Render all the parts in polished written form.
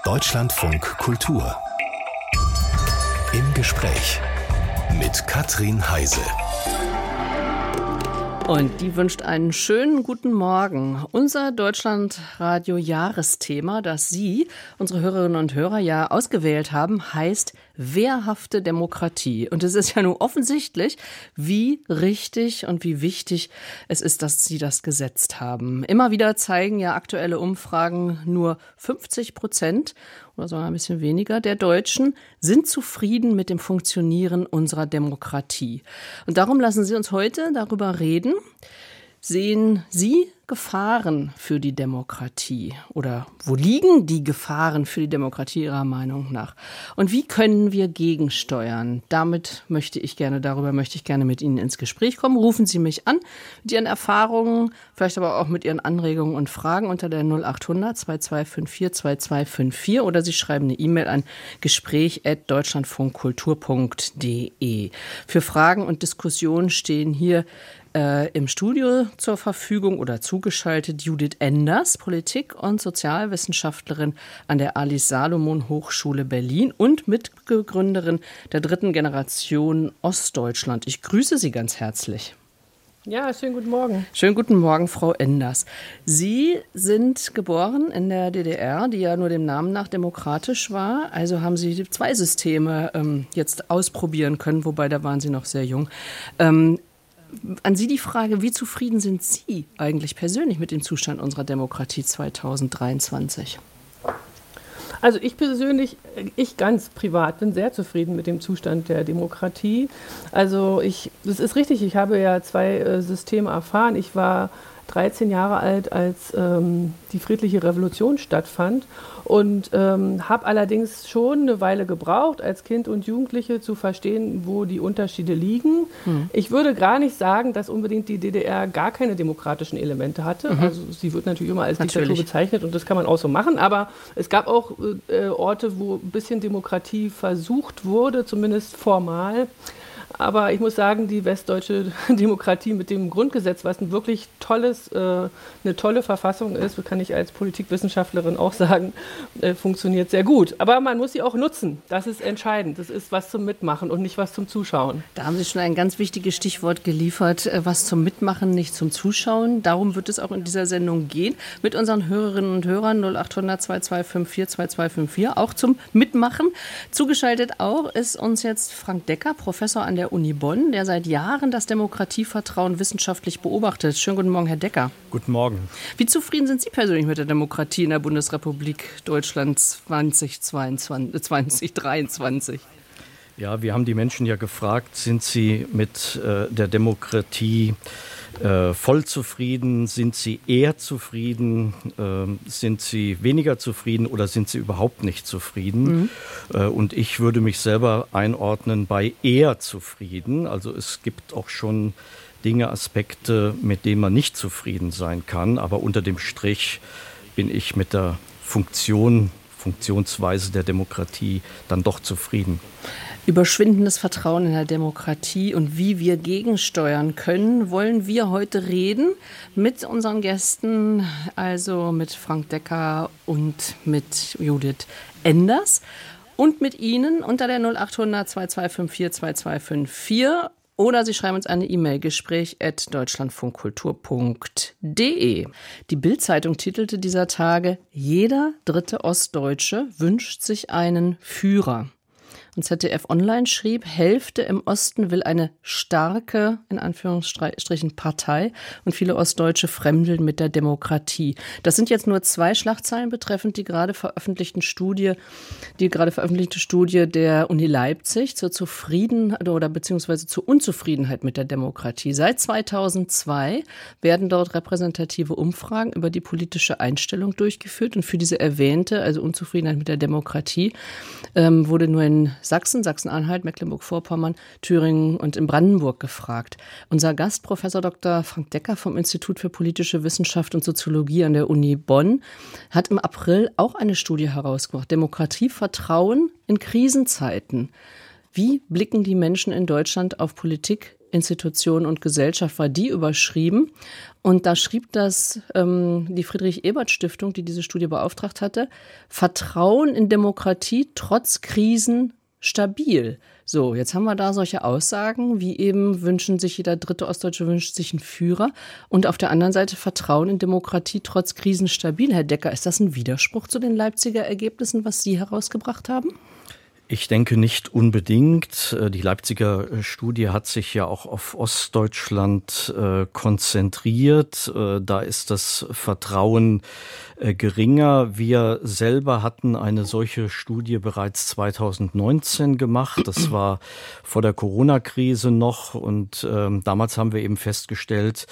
Deutschlandfunk Kultur. Im Gespräch mit Katrin Heise. Und die wünscht einen schönen guten Morgen. Unser Deutschlandradio-Jahresthema, das Sie, unsere Hörerinnen und Hörer, ja ausgewählt haben, heißt wehrhafte Demokratie. Und es ist ja nun offensichtlich, wie richtig und wie wichtig es ist, dass Sie das gesetzt haben. Immer wieder zeigen ja aktuelle Umfragen, nur 50% oder sogar ein bisschen weniger der Deutschen sind zufrieden mit dem Funktionieren unserer Demokratie. Und darum lassen Sie uns heute darüber reden. Sehen Sie Gefahren für die Demokratie? Oder wo liegen die Gefahren für die Demokratie Ihrer Meinung nach? Und wie können wir gegensteuern? Darüber möchte ich gerne mit Ihnen ins Gespräch kommen. Rufen Sie mich an mit Ihren Erfahrungen, vielleicht aber auch mit Ihren Anregungen und Fragen unter der 0800 2254 2254 oder Sie schreiben eine E-Mail an gespräch@deutschlandfunkkultur.de. Für Fragen und Diskussionen stehen hier im Studio zur Verfügung oder zugeschaltet Judith Enders, Politik- und Sozialwissenschaftlerin an der Alice-Salomon-Hochschule Berlin und Mitbegründerin der 3. Generation Ostdeutschland. Ich grüße Sie ganz herzlich. Ja, schönen guten Morgen. Schönen guten Morgen, Frau Enders. Sie sind geboren in der DDR, die ja nur dem Namen nach demokratisch war. Also haben Sie 2 Systeme jetzt ausprobieren können, wobei da waren Sie noch sehr jung. An Sie die Frage, wie zufrieden sind Sie eigentlich persönlich mit dem Zustand unserer Demokratie 2023? Also ich persönlich, ich ganz privat bin sehr zufrieden mit dem Zustand der Demokratie. Also das ist richtig, ich habe ja 2 Systeme erfahren. Ich war 13 Jahre alt, als die friedliche Revolution stattfand und habe allerdings schon eine Weile gebraucht, als Kind und Jugendliche zu verstehen, wo die Unterschiede liegen. Ich würde gar nicht sagen, dass unbedingt die DDR gar keine demokratischen Elemente hatte. Also sie wird natürlich immer als Diktatur bezeichnet und das kann man auch so machen, aber es gab auch Orte, wo ein bisschen Demokratie versucht wurde, zumindest formal. Aber ich muss sagen, die westdeutsche Demokratie mit dem Grundgesetz, was ein wirklich eine tolle Verfassung ist, kann ich als Politikwissenschaftlerin auch sagen, funktioniert sehr gut. Aber man muss sie auch nutzen. Das ist entscheidend. Das ist was zum Mitmachen und nicht was zum Zuschauen. Da haben Sie schon ein ganz wichtiges Stichwort geliefert, was zum Mitmachen, nicht zum Zuschauen. Darum wird es auch in dieser Sendung gehen, mit unseren Hörerinnen und Hörern 0800 2254 2254, auch zum Mitmachen. Zugeschaltet auch ist uns jetzt Frank Decker, Professor an der Uni Bonn, der seit Jahren das Demokratievertrauen wissenschaftlich beobachtet. Schönen guten Morgen, Herr Decker. Guten Morgen. Wie zufrieden sind Sie persönlich mit der Demokratie in der Bundesrepublik Deutschland 2023? Ja, wir haben die Menschen ja gefragt, sind sie mit der Demokratie voll zufrieden, sind sie eher zufrieden, sind sie weniger zufrieden oder sind sie überhaupt nicht zufrieden? Und ich würde mich selber einordnen bei eher zufrieden. Also es gibt auch schon Dinge, Aspekte, mit denen man nicht zufrieden sein kann, aber unter dem Strich bin ich mit der Funktionsweise der Demokratie dann doch zufrieden. Über schwindendes Vertrauen in der Demokratie und wie wir gegensteuern können, wollen wir heute reden mit unseren Gästen, also mit Frank Decker und mit Judith Enders und mit Ihnen unter der 0800 2254 2254 oder Sie schreiben uns eine E-Mail, gespräch@deutschlandfunkkultur.de. Die Bild-Zeitung titelte dieser Tage: Jeder dritte Ostdeutsche wünscht sich einen Führer. Und ZDF Online schrieb, Hälfte im Osten will eine starke, in Anführungsstrichen, Partei und viele Ostdeutsche fremdeln mit der Demokratie. Das sind jetzt nur 2 Schlagzeilen betreffend die gerade veröffentlichte Studie der Uni Leipzig zur beziehungsweise zur Unzufriedenheit mit der Demokratie. Seit 2002 werden dort repräsentative Umfragen über die politische Einstellung durchgeführt und für diese erwähnte, also Unzufriedenheit mit der Demokratie, wurde nur in Sachsen-Anhalt, Mecklenburg-Vorpommern, Thüringen und in Brandenburg gefragt. Unser Gast, Professor Dr. Frank Decker vom Institut für politische Wissenschaft und Soziologie an der Uni Bonn, hat im April auch eine Studie herausgebracht. Demokratievertrauen in Krisenzeiten. Wie blicken die Menschen in Deutschland auf Politik Institution und Gesellschaft war die überschrieben. Und da schrieb die Friedrich-Ebert-Stiftung, die diese Studie beauftragt hatte, Vertrauen in Demokratie trotz Krisen stabil. So, jetzt haben wir da solche Aussagen, wie eben jeder dritte Ostdeutsche wünscht sich einen Führer. Und auf der anderen Seite Vertrauen in Demokratie trotz Krisen stabil. Herr Decker, ist das ein Widerspruch zu den Leipziger Ergebnissen, was Sie herausgebracht haben? Ich denke nicht unbedingt. Die Leipziger Studie hat sich ja auch auf Ostdeutschland konzentriert. Da ist das Vertrauen geringer. Wir selber hatten eine solche Studie bereits 2019 gemacht. Das war vor der Corona-Krise noch. Und damals haben wir eben festgestellt,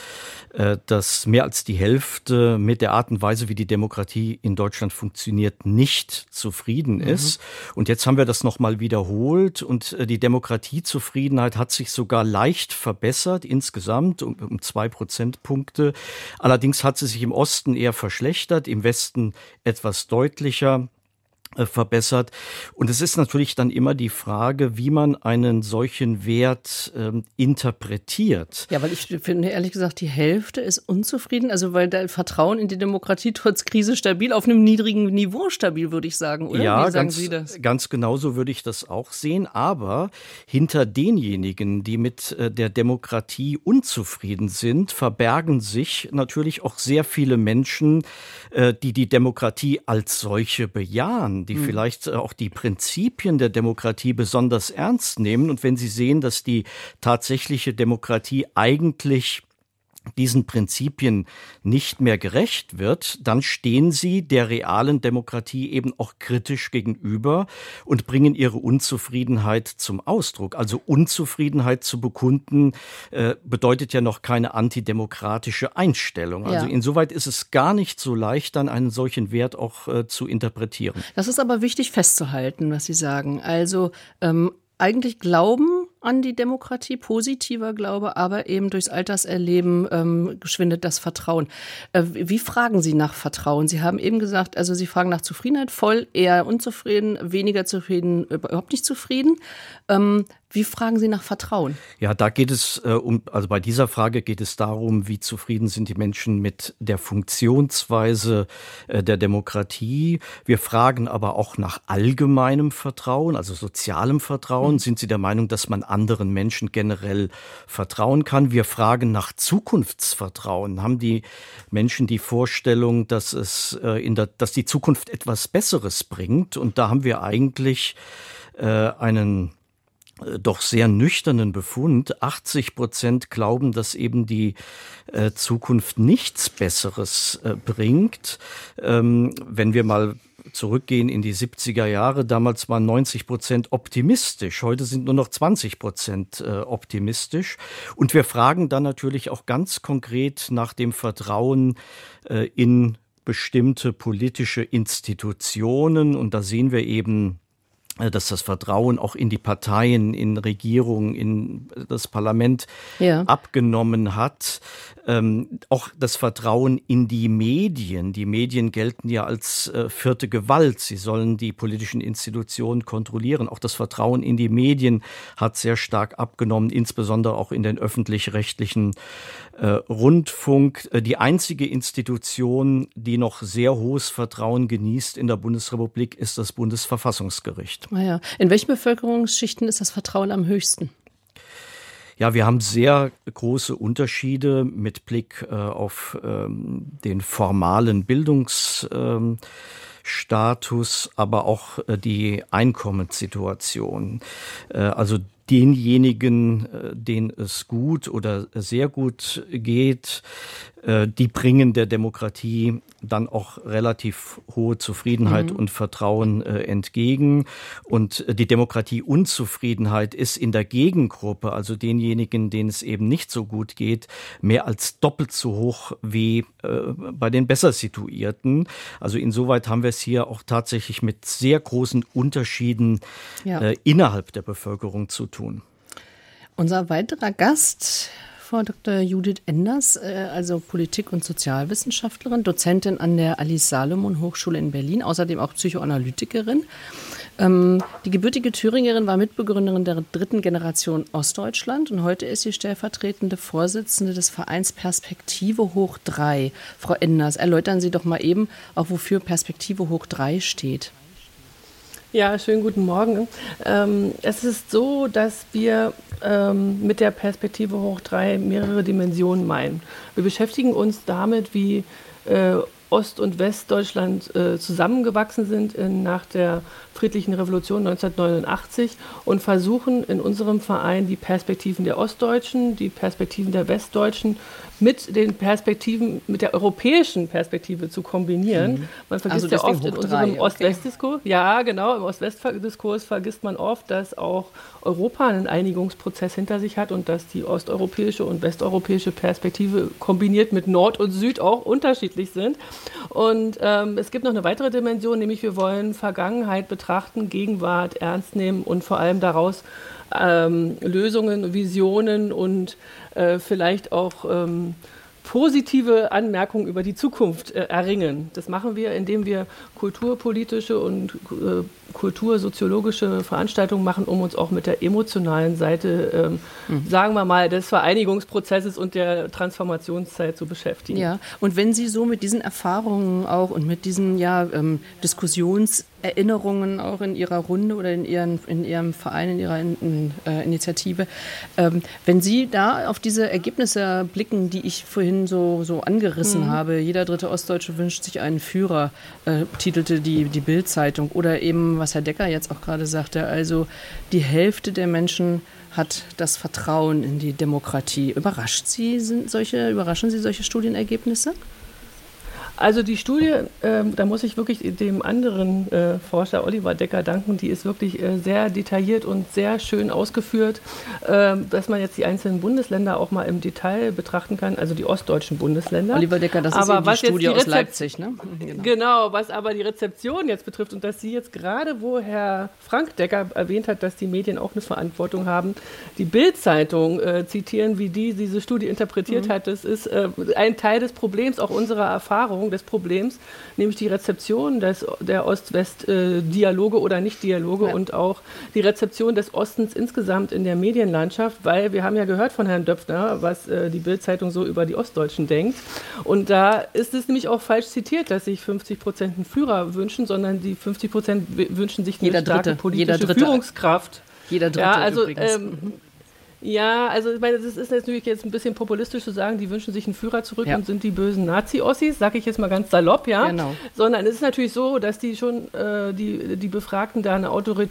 dass mehr als die Hälfte mit der Art und Weise, wie die Demokratie in Deutschland funktioniert, nicht zufrieden ist. Und jetzt haben wir das nochmal wiederholt und die Demokratiezufriedenheit hat sich sogar leicht verbessert, insgesamt um 2 Prozentpunkte. Allerdings hat sie sich im Osten eher verschlechtert, im Westen etwas deutlicher verbessert. Und es ist natürlich dann immer die Frage, wie man einen solchen Wert interpretiert. Ja, weil ich finde, ehrlich gesagt, die Hälfte ist unzufrieden. Also weil der Vertrauen in die Demokratie trotz Krise stabil, auf einem niedrigen Niveau stabil, würde ich sagen, oder? Ja, wie sagen Sie das? Ganz genau so würde ich das auch sehen. Aber hinter denjenigen, die mit der Demokratie unzufrieden sind, verbergen sich natürlich auch sehr viele Menschen, die die Demokratie als solche bejahen, die vielleicht auch die Prinzipien der Demokratie besonders ernst nehmen. Und wenn sie sehen, dass die tatsächliche Demokratie eigentlich diesen Prinzipien nicht mehr gerecht wird, dann stehen sie der realen Demokratie eben auch kritisch gegenüber und bringen ihre Unzufriedenheit zum Ausdruck. Also Unzufriedenheit zu bekunden, bedeutet ja noch keine antidemokratische Einstellung. Also insoweit ist es gar nicht so leicht, dann einen solchen Wert auch zu interpretieren. Das ist aber wichtig festzuhalten, was Sie sagen. Also eigentlich glauben an die Demokratie, positiver Glaube, aber eben durchs Alterserleben schwindet das Vertrauen. Wie fragen Sie nach Vertrauen? Sie haben eben gesagt, also Sie fragen nach Zufriedenheit, voll, eher unzufrieden, weniger zufrieden, überhaupt nicht zufrieden. Wie fragen Sie nach Vertrauen? Ja, da geht es also bei dieser Frage geht es darum, wie zufrieden sind die Menschen mit der Funktionsweise der Demokratie. Wir fragen aber auch nach allgemeinem Vertrauen, also sozialem Vertrauen. Sind Sie der Meinung, dass man anderen Menschen generell vertrauen kann? Wir fragen nach Zukunftsvertrauen. Haben die Menschen die Vorstellung, dass dass die Zukunft etwas Besseres bringt? Und da haben wir eigentlich einen doch sehr nüchternen Befund. 80% glauben, dass eben die Zukunft nichts Besseres bringt. Wenn wir mal zurückgehen in die 70er Jahre, damals waren 90% optimistisch. Heute sind nur noch 20% optimistisch. Und wir fragen dann natürlich auch ganz konkret nach dem Vertrauen in bestimmte politische Institutionen. Und da sehen wir eben, dass das Vertrauen auch in die Parteien, in Regierungen, in das Parlament abgenommen hat. Auch das Vertrauen in die Medien. Die Medien gelten ja als vierte Gewalt. Sie sollen die politischen Institutionen kontrollieren. Auch das Vertrauen in die Medien hat sehr stark abgenommen, insbesondere auch in den öffentlich-rechtlichen Rundfunk. Die einzige Institution, die noch sehr hohes Vertrauen genießt in der Bundesrepublik, ist das Bundesverfassungsgericht. Ja. In welchen Bevölkerungsschichten ist das Vertrauen am höchsten? Ja, wir haben sehr große Unterschiede mit Blick auf den formalen Bildungsstatus, aber auch die Einkommenssituation. Also denjenigen, denen es gut oder sehr gut geht, die bringen der Demokratie dann auch relativ hohe Zufriedenheit und Vertrauen entgegen. Und die Demokratieunzufriedenheit ist in der Gegengruppe, also denjenigen, denen es eben nicht so gut geht, mehr als doppelt so hoch wie bei den besser Situierten. Also insoweit haben wir es hier auch tatsächlich mit sehr großen Unterschieden innerhalb der Bevölkerung zu tun. Unser weiterer Gast, Frau Dr. Judith Enders, also Politik- und Sozialwissenschaftlerin, Dozentin an der Alice-Salomon-Hochschule in Berlin, außerdem auch Psychoanalytikerin. Die gebürtige Thüringerin war Mitbegründerin der 3. Generation Ostdeutschland und heute ist sie stellvertretende Vorsitzende des Vereins Perspektive hoch 3. Frau Enders, erläutern Sie doch mal eben, auch wofür Perspektive hoch 3 steht. Ja, schönen guten Morgen. Es ist so, dass wir mit der Perspektive hoch 3 mehrere Dimensionen meinen. Wir beschäftigen uns damit, wie Ost- und Westdeutschland zusammengewachsen sind nach der Friedlichen Revolution 1989 und versuchen in unserem Verein die Perspektiven der Ostdeutschen, die Perspektiven der Westdeutschen mit den Perspektiven, mit der europäischen Perspektive zu kombinieren. Man vergisst ja oft in unserem Ost-West-Diskurs, ja genau, im Ost-West-Diskurs vergisst man oft, dass auch Europa einen Einigungsprozess hinter sich hat und dass die osteuropäische und westeuropäische Perspektive kombiniert mit Nord und Süd auch unterschiedlich sind. Und es gibt noch eine weitere Dimension, nämlich wir wollen Vergangenheit betrachten, Gegenwart ernst nehmen und vor allem daraus Lösungen, Visionen und vielleicht auch positive Anmerkungen über die Zukunft erringen. Das machen wir, indem wir kulturpolitische und kultursoziologische Veranstaltungen machen, um uns auch mit der emotionalen Seite, sagen wir mal, des Vereinigungsprozesses und der Transformationszeit zu beschäftigen. Ja, und wenn Sie so mit diesen Erfahrungen auch und mit diesen Diskussionserinnerungen auch in Ihrer Runde oder in Ihrem Verein, in Ihrer Initiative, wenn Sie da auf diese Ergebnisse blicken, die ich vorhin so angerissen habe, jeder dritte Ostdeutsche wünscht sich einen Führer, titelte die Bild-Zeitung, oder eben, was Herr Decker jetzt auch gerade sagte, also die Hälfte der Menschen hat das Vertrauen in die Demokratie. Überraschen Sie solche Studienergebnisse? Also die Studie, da muss ich wirklich dem anderen Forscher Oliver Decker danken, die ist wirklich sehr detailliert und sehr schön ausgeführt, dass man jetzt die einzelnen Bundesländer auch mal im Detail betrachten kann, also die ostdeutschen Bundesländer. Oliver Decker, das ist eben die Studie aus Leipzig, ne? Genau, was aber die Rezeption jetzt betrifft und dass Sie jetzt gerade, wo Herr Frank Decker erwähnt hat, dass die Medien auch eine Verantwortung haben, die Bild-Zeitung zitieren, wie diese Studie interpretiert hat, das ist ein Teil des Problems, auch unserer Erfahrung, des Problems, nämlich die Rezeption der Ost-West-Dialoge oder Nicht-Dialoge und auch die Rezeption des Ostens insgesamt in der Medienlandschaft, weil wir haben ja gehört von Herrn Döpfner, was die Bild-Zeitung so über die Ostdeutschen denkt. Und da ist es nämlich auch falsch zitiert, dass sich 50% einen Führer wünschen, sondern die 50% wünschen sich eine starke politische Führungskraft. Jeder Dritte übrigens. Ja, also ich meine, das ist natürlich jetzt ein bisschen populistisch zu sagen, die wünschen sich einen Führer zurück und sind die bösen Nazi-Ossis, sage ich jetzt mal ganz salopp, ja. Genau. Sondern es ist natürlich so, dass die schon die Befragten da eine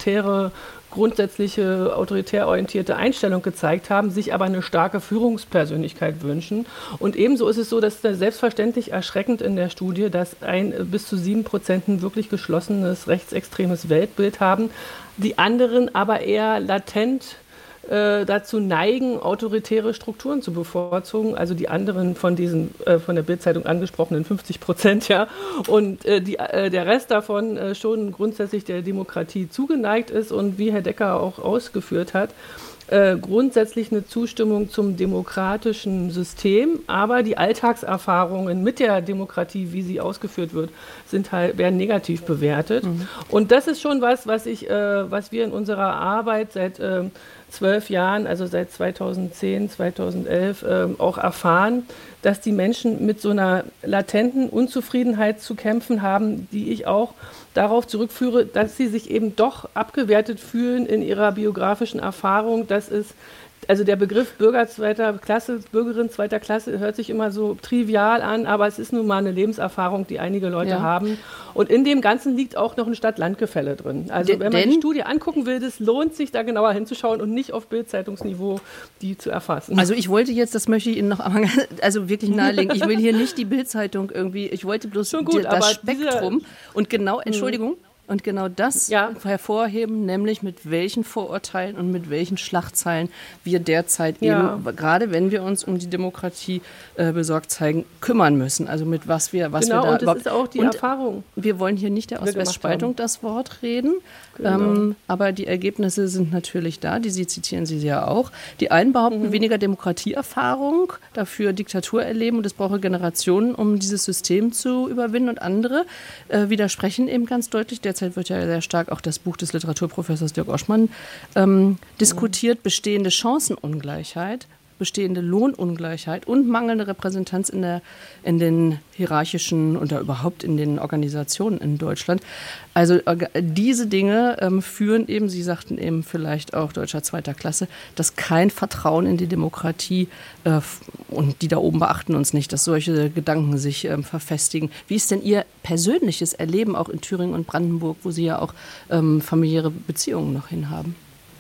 grundsätzliche autoritär orientierte Einstellung gezeigt haben, sich aber eine starke Führungspersönlichkeit wünschen. Und ebenso ist es so, dass selbstverständlich erschreckend in der Studie, dass bis zu 7% ein wirklich geschlossenes rechtsextremes Weltbild haben, die anderen aber eher latent dazu neigen, autoritäre Strukturen zu bevorzugen, also die anderen von diesen von der Bild-Zeitung angesprochenen 50%, ja, und der Rest davon schon grundsätzlich der Demokratie zugeneigt ist und wie Herr Decker auch ausgeführt hat, grundsätzlich eine Zustimmung zum demokratischen System, aber die Alltagserfahrungen mit der Demokratie, wie sie ausgeführt wird, werden negativ bewertet. Und das ist schon was wir in unserer Arbeit seit 12 Jahren, also seit 2010, 2011 auch erfahren, dass die Menschen mit so einer latenten Unzufriedenheit zu kämpfen haben, die ich auch darauf zurückführe, dass sie sich eben doch abgewertet fühlen in ihrer biografischen Erfahrung. Also der Begriff Bürgerin zweiter Klasse hört sich immer so trivial an, aber es ist nun mal eine Lebenserfahrung, die einige Leute haben. Und in dem Ganzen liegt auch noch ein Stadt-Land-Gefälle drin. Also wenn man die Studie angucken will, das lohnt sich, da genauer hinzuschauen und nicht auf Bild-Zeitungsniveau die zu erfassen. Also ich wollte jetzt, das möchte ich Ihnen noch wirklich nahelegen, ich will hier nicht die Bild-Zeitung irgendwie, ich wollte bloß das Spektrum und genau, Entschuldigung, und genau das hervorheben, nämlich mit welchen Vorurteilen und mit welchen Schlagzeilen wir derzeit eben, gerade wenn wir uns um die Demokratie besorgt zeigen, kümmern müssen. Also mit was wir da und das ist auch die Erfahrung. Wir wollen hier nicht der Ost-West-Spaltung das Wort reden, aber die Ergebnisse sind natürlich da, Sie zitieren sie ja auch. Die einen behaupten weniger Demokratieerfahrung, dafür Diktatur erleben und es brauche Generationen, um dieses System zu überwinden, und andere widersprechen eben ganz deutlich. Derzeit derzeit wird ja sehr stark auch das Buch des Literaturprofessors Dirk Oschmann diskutiert, bestehende Chancenungleichheit, bestehende Lohnungleichheit und mangelnde Repräsentanz in den hierarchischen oder überhaupt in den Organisationen in Deutschland. Also diese Dinge führen eben, Sie sagten eben vielleicht auch Deutscher zweiter Klasse, dass kein Vertrauen in die Demokratie und die da oben beachten uns nicht, dass solche Gedanken sich verfestigen. Wie ist denn Ihr persönliches Erleben auch in Thüringen und Brandenburg, wo Sie ja auch familiäre Beziehungen noch hin haben?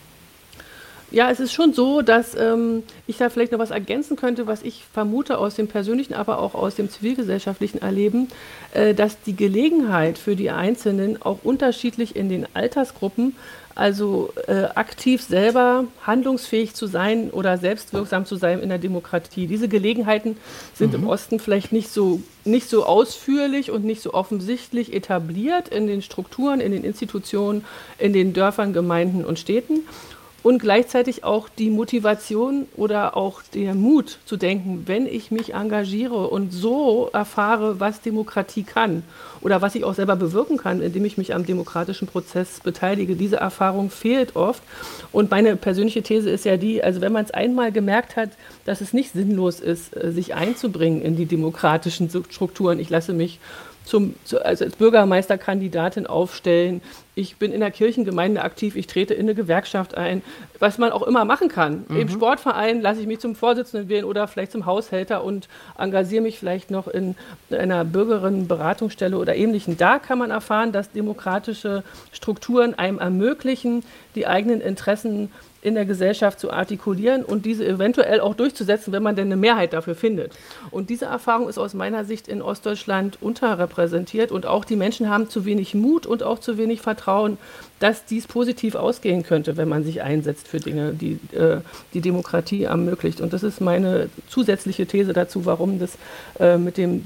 Ja, es ist schon so, dass ich da vielleicht noch was ergänzen könnte, was ich vermute aus dem persönlichen, aber auch aus dem zivilgesellschaftlichen Erleben, dass die Gelegenheit für die Einzelnen auch unterschiedlich in den Altersgruppen, also aktiv selber handlungsfähig zu sein oder selbstwirksam zu sein in der Demokratie. Diese Gelegenheiten sind im Osten vielleicht nicht so ausführlich und nicht so offensichtlich etabliert in den Strukturen, in den Institutionen, in den Dörfern, Gemeinden und Städten. Und gleichzeitig auch die Motivation oder auch der Mut zu denken, wenn ich mich engagiere und so erfahre, was Demokratie kann oder was ich auch selber bewirken kann, indem ich mich am demokratischen Prozess beteilige. Diese Erfahrung fehlt oft. Und meine persönliche These ist ja die, also wenn man es einmal gemerkt hat, dass es nicht sinnlos ist, sich einzubringen in die demokratischen Strukturen, ich lasse mich als Bürgermeisterkandidatin aufstellen. Ich bin in der Kirchengemeinde aktiv, ich trete in eine Gewerkschaft ein, was man auch immer machen kann. Im Sportverein lasse ich mich zum Vorsitzenden wählen oder vielleicht zum Haushälter und engagiere mich vielleicht noch in einer Bürgerinnenberatungsstelle oder Ähnlichem. Da kann man erfahren, dass demokratische Strukturen einem ermöglichen, die eigenen Interessen in der Gesellschaft zu artikulieren und diese eventuell auch durchzusetzen, wenn man denn eine Mehrheit dafür findet. Und diese Erfahrung ist aus meiner Sicht in Ostdeutschland unterrepräsentiert und auch die Menschen haben zu wenig Mut und auch zu wenig Vertrauen, dass dies positiv ausgehen könnte, wenn man sich einsetzt für Dinge, die die Demokratie ermöglicht. Und das ist meine zusätzliche These dazu, warum das mit dem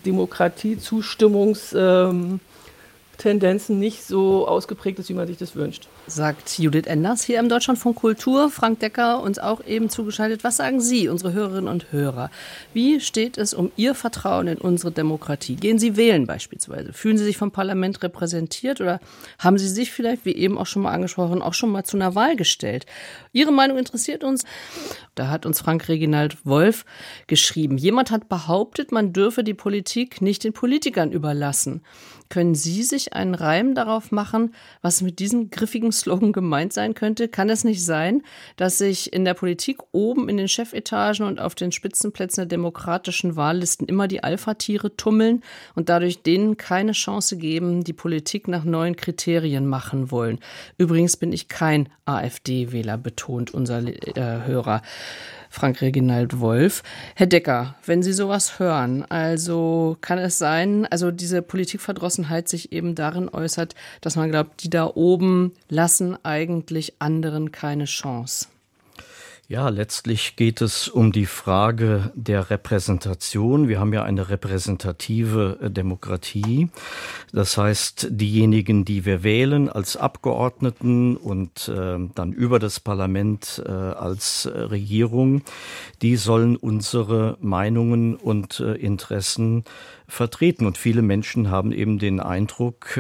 Demokratiezustimmungs Tendenzen nicht so ausgeprägt ist, wie man sich das wünscht. Sagt Judith Enders hier im Deutschlandfunk Kultur. Frank Decker uns auch eben zugeschaltet. Was sagen Sie, unsere Hörerinnen und Hörer? Wie steht es um Ihr Vertrauen in unsere Demokratie? Gehen Sie wählen beispielsweise? Fühlen Sie sich vom Parlament repräsentiert oder haben Sie sich vielleicht, wie eben auch schon mal angesprochen, auch schon mal zu einer Wahl gestellt? Ihre Meinung interessiert uns. Da hat uns Frank Reginald Wolf geschrieben. Jemand hat behauptet, man dürfe die Politik nicht den Politikern überlassen. Können Sie sich einen Reim darauf machen, was mit diesem griffigen Slogan gemeint sein könnte? Kann es nicht sein, dass sich in der Politik oben in den Chefetagen und auf den Spitzenplätzen der demokratischen Wahllisten immer die Alpha-Tiere tummeln und dadurch denen keine Chance geben, die Politik nach neuen Kriterien machen wollen? Übrigens bin ich kein AfD-Wähler, betont unser Hörer Frank Reginald Wolf. Herr Decker, wenn Sie sowas hören, also kann es sein, also diese Politikverdrossenheit sich eben darin äußert, dass man glaubt, die da oben lassen eigentlich anderen keine Chance? Ja, letztlich geht es um die Frage der Repräsentation. Wir haben ja eine repräsentative Demokratie. Das heißt, diejenigen, die wir wählen als Abgeordneten und dann über das Parlament als Regierung, die sollen unsere Meinungen und Interessen vertreten. Und viele Menschen haben eben den Eindruck,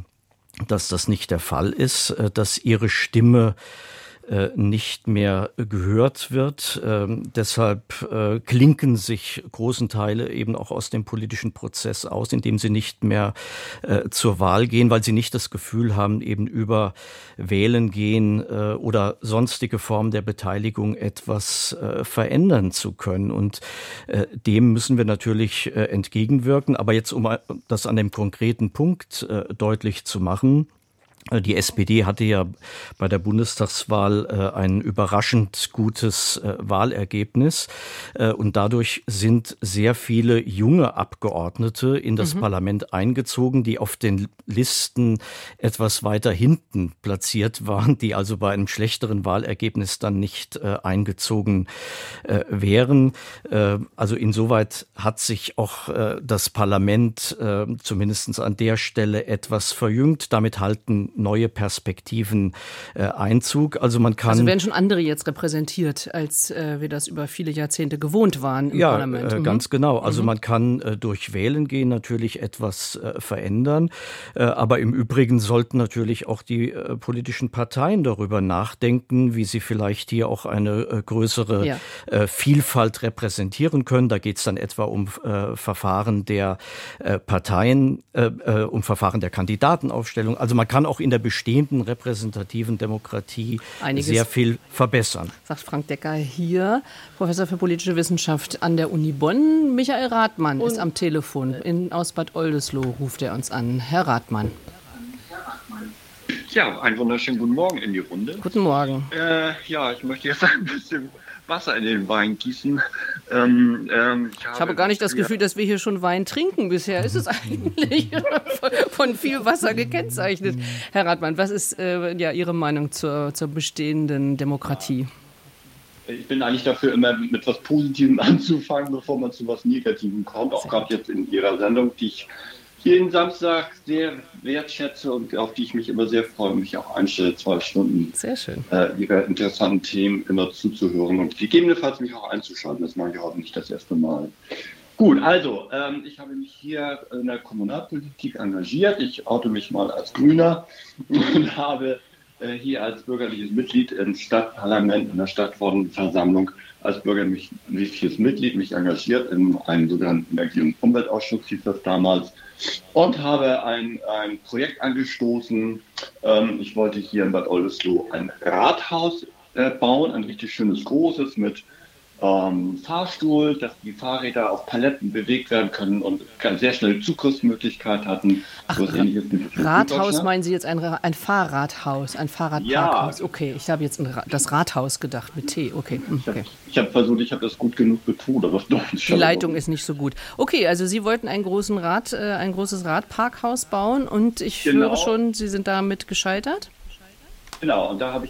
dass das nicht der Fall ist, dass ihre Stimme nicht mehr gehört wird. Deshalb klinken sich großen Teile eben auch aus dem politischen Prozess aus, indem sie nicht mehr zur Wahl gehen, weil sie nicht das Gefühl haben, eben über Wählen gehen oder sonstige Formen der Beteiligung etwas verändern zu können. Und dem müssen wir natürlich entgegenwirken. Aber jetzt, um das an dem konkreten Punkt deutlich zu machen, die SPD hatte ja bei der Bundestagswahl ein überraschend gutes Wahlergebnis und dadurch sind sehr viele junge Abgeordnete in das Parlament eingezogen, die auf den Listen etwas weiter hinten platziert waren, die also bei einem schlechteren Wahlergebnis dann nicht eingezogen wären. Also insoweit hat sich auch das Parlament zumindest an der Stelle etwas verjüngt. Damit halten neue Perspektiven Einzug. Also man kann... Also werden schon andere jetzt repräsentiert, als wir das über viele Jahrzehnte gewohnt waren im Parlament. Ja, ganz genau. Also man kann durch Wählen gehen natürlich etwas verändern. Aber im Übrigen sollten natürlich auch die politischen Parteien darüber nachdenken, wie sie vielleicht hier auch eine größere Vielfalt repräsentieren können. Da geht es dann etwa um Verfahren der Parteien, um Verfahren der Kandidatenaufstellung. Also man kann auch in der bestehenden repräsentativen Demokratie sehr viel verbessern. Sagt Frank Decker hier, Professor für politische Wissenschaft an der Uni Bonn. Michael Rathmann ist am Telefon. Aus Bad Oldesloe ruft er uns an. Herr Rathmann. Ja, einen wunderschönen guten Morgen in die Runde. Guten Morgen. Ich möchte jetzt ein bisschen Wasser in den Wein gießen. Ich habe gar nicht das Gefühl, dass wir hier schon Wein trinken. Bisher ist es eigentlich von viel Wasser gekennzeichnet. Herr Rathmann, was ist Ihre Meinung zur bestehenden Demokratie? Ich bin eigentlich dafür, immer mit etwas Positivem anzufangen, bevor man zu etwas Negativem kommt. Auch gerade jetzt in Ihrer Sendung, die ich jeden Samstag sehr wertschätze und auf die ich mich immer sehr freue und mich auch einstelle, 2 Stunden sehr schön. Ihre interessanten Themen immer zuzuhören und gegebenenfalls mich auch einzuschalten. Das mache ich heute nicht das erste Mal. Gut, also ich habe mich hier in der Kommunalpolitik engagiert. Ich oute mich mal als Grüner und habe hier als bürgerliches Mitglied im Stadtparlament, in der Stadtverordnetenversammlung als bürgerliches Mitglied mich engagiert in einem sogenannten Energie- und Umweltausschuss, hieß das damals, und habe ein Projekt angestoßen. Ich wollte hier in Bad Oldesloe ein Rathaus bauen, ein richtig schönes, großes mit Fahrstuhl, dass die Fahrräder auf Paletten bewegt werden können und eine sehr schnelle Zugriffsmöglichkeit hatten. Ach, Rathaus meinen Sie jetzt ein Fahrradhaus, ein Fahrradparkhaus? Ja. Okay, ich habe jetzt das Rathaus gedacht mit T. Okay. Ich habe versucht, ich habe das gut genug betont, aber doch nicht. Die Leitung ist nicht so gut. Okay, also Sie wollten ein großes Radparkhaus bauen und ich höre schon, Sie sind damit gescheitert? Genau, und da habe ich...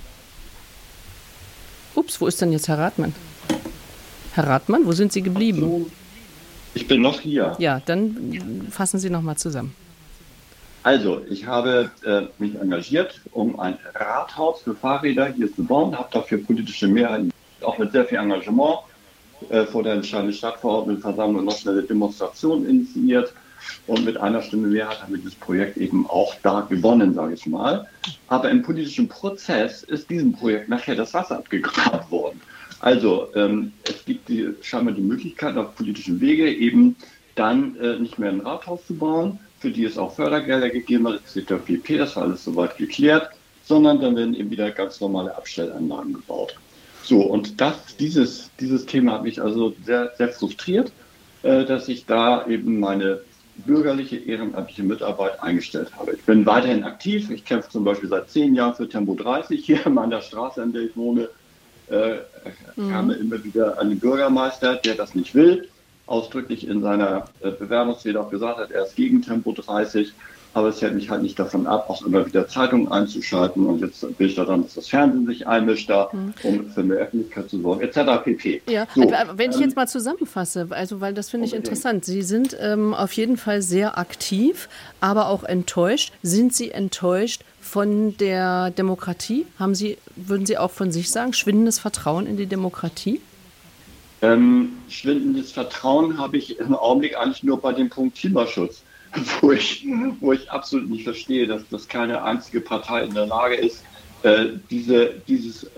Ups, wo ist denn jetzt Herr Rathmann? Herr Rathmann, wo sind Sie geblieben? Ich bin noch hier. Ja, dann fassen Sie noch mal zusammen. Also, ich habe mich engagiert, um ein Rathaus für Fahrräder hier zu bauen, habe dafür politische Mehrheiten, auch mit sehr viel Engagement, vor der entscheidenden Stadtverordnetenversammlung noch schnelle Demonstrationen initiiert. Und mit einer Stimme Mehrheit haben wir dieses Projekt eben auch da gewonnen, sage ich mal. Aber im politischen Prozess ist diesem Projekt nachher das Wasser abgegraben worden. Also es gibt scheinbar die Möglichkeit, auf politischen Wege eben dann nicht mehr ein Rathaus zu bauen, für die es auch Fördergelder gegeben hat, CTPP, das war alles soweit geklärt, sondern dann werden eben wieder ganz normale Abstellanlagen gebaut. So, und dieses Thema hat mich also sehr, sehr frustriert, dass ich da eben meine bürgerliche, ehrenamtliche Mitarbeit eingestellt habe. Ich bin weiterhin aktiv. Ich kämpfe zum Beispiel seit 10 Jahren für Tempo 30 hier in meiner Straße, in der ich wohne. Kam immer wieder ein Bürgermeister, der das nicht will, ausdrücklich in seiner Bewerbungsrede auch gesagt hat, er ist gegen Tempo 30. Aber es hält mich halt nicht davon ab, auch immer wieder Zeitungen einzuschalten. Und jetzt bin ich daran, dass das Fernsehen sich einmischt, um für mehr Öffentlichkeit zu sorgen, etc. pp. Ja, so, wenn ich jetzt mal zusammenfasse, also weil das finde ich interessant. Sie sind auf jeden Fall sehr aktiv, aber auch enttäuscht. Sind Sie enttäuscht von der Demokratie? Würden Sie auch von sich sagen, schwindendes Vertrauen in die Demokratie? Schwindendes Vertrauen habe ich im Augenblick eigentlich nur bei dem Punkt Klimaschutz. Wo ich absolut nicht verstehe, dass das keine einzige Partei in der Lage ist, dieses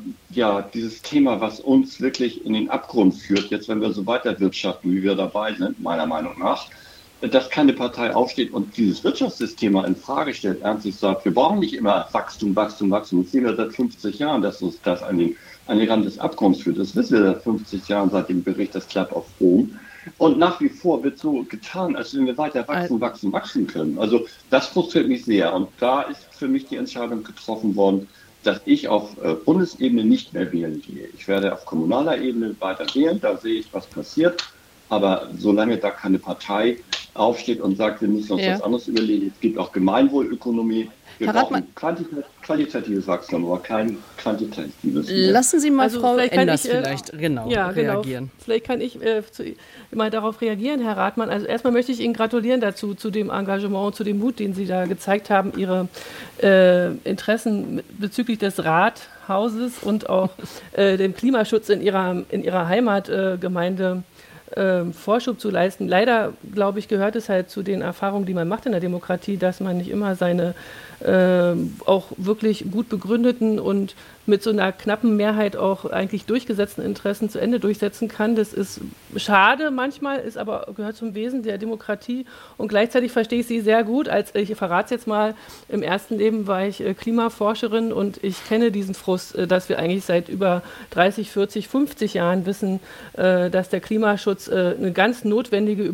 Thema, was uns wirklich in den Abgrund führt, jetzt wenn wir so weiter wirtschaften, wie wir dabei sind, meiner Meinung nach, dass keine Partei aufsteht und dieses Wirtschaftssystem in Frage stellt, ernstlich sagt, wir brauchen nicht immer Wachstum. Das sehen wir seit 50 Jahren, dass uns das an den Rand des Abgrunds führt. Das wissen wir seit 50 Jahren, seit dem Bericht des Club of Rome. Und nach wie vor wird so getan, als wenn wir weiter wachsen können. Also das frustriert mich sehr. Und da ist für mich die Entscheidung getroffen worden, dass ich auf Bundesebene nicht mehr wählen gehe. Ich werde auf kommunaler Ebene weiter wählen, da sehe ich, was passiert. Aber solange da keine Partei aufsteht und sagt, wir müssen uns was anderes überlegen, es gibt auch Gemeinwohlökonomie, Wir brauchen qualitatives Wachstum, aber kein quantitatives. Lassen Sie mal Frau Enders vielleicht reagieren. Genau. Vielleicht kann ich mal darauf reagieren, Herr Rathmann. Also erstmal möchte ich Ihnen gratulieren dazu, zu dem Engagement, zu dem Mut, den Sie da gezeigt haben, Ihre Interessen bezüglich des Rathauses und auch dem Klimaschutz in Ihrer Heimatgemeinde Vorschub zu leisten. Leider, glaube ich, gehört es halt zu den Erfahrungen, die man macht in der Demokratie, dass man nicht immer seine auch wirklich gut begründeten und mit so einer knappen Mehrheit auch eigentlich durchgesetzten Interessen zu Ende durchsetzen kann. Das ist schade manchmal, gehört zum Wesen der Demokratie. Und gleichzeitig verstehe ich Sie sehr gut. Ich verrate es jetzt mal, im ersten Leben war ich Klimaforscherin und ich kenne diesen Frust, dass wir eigentlich seit über 30, 40, 50 Jahren wissen, dass der Klimaschutz eine ganz notwendige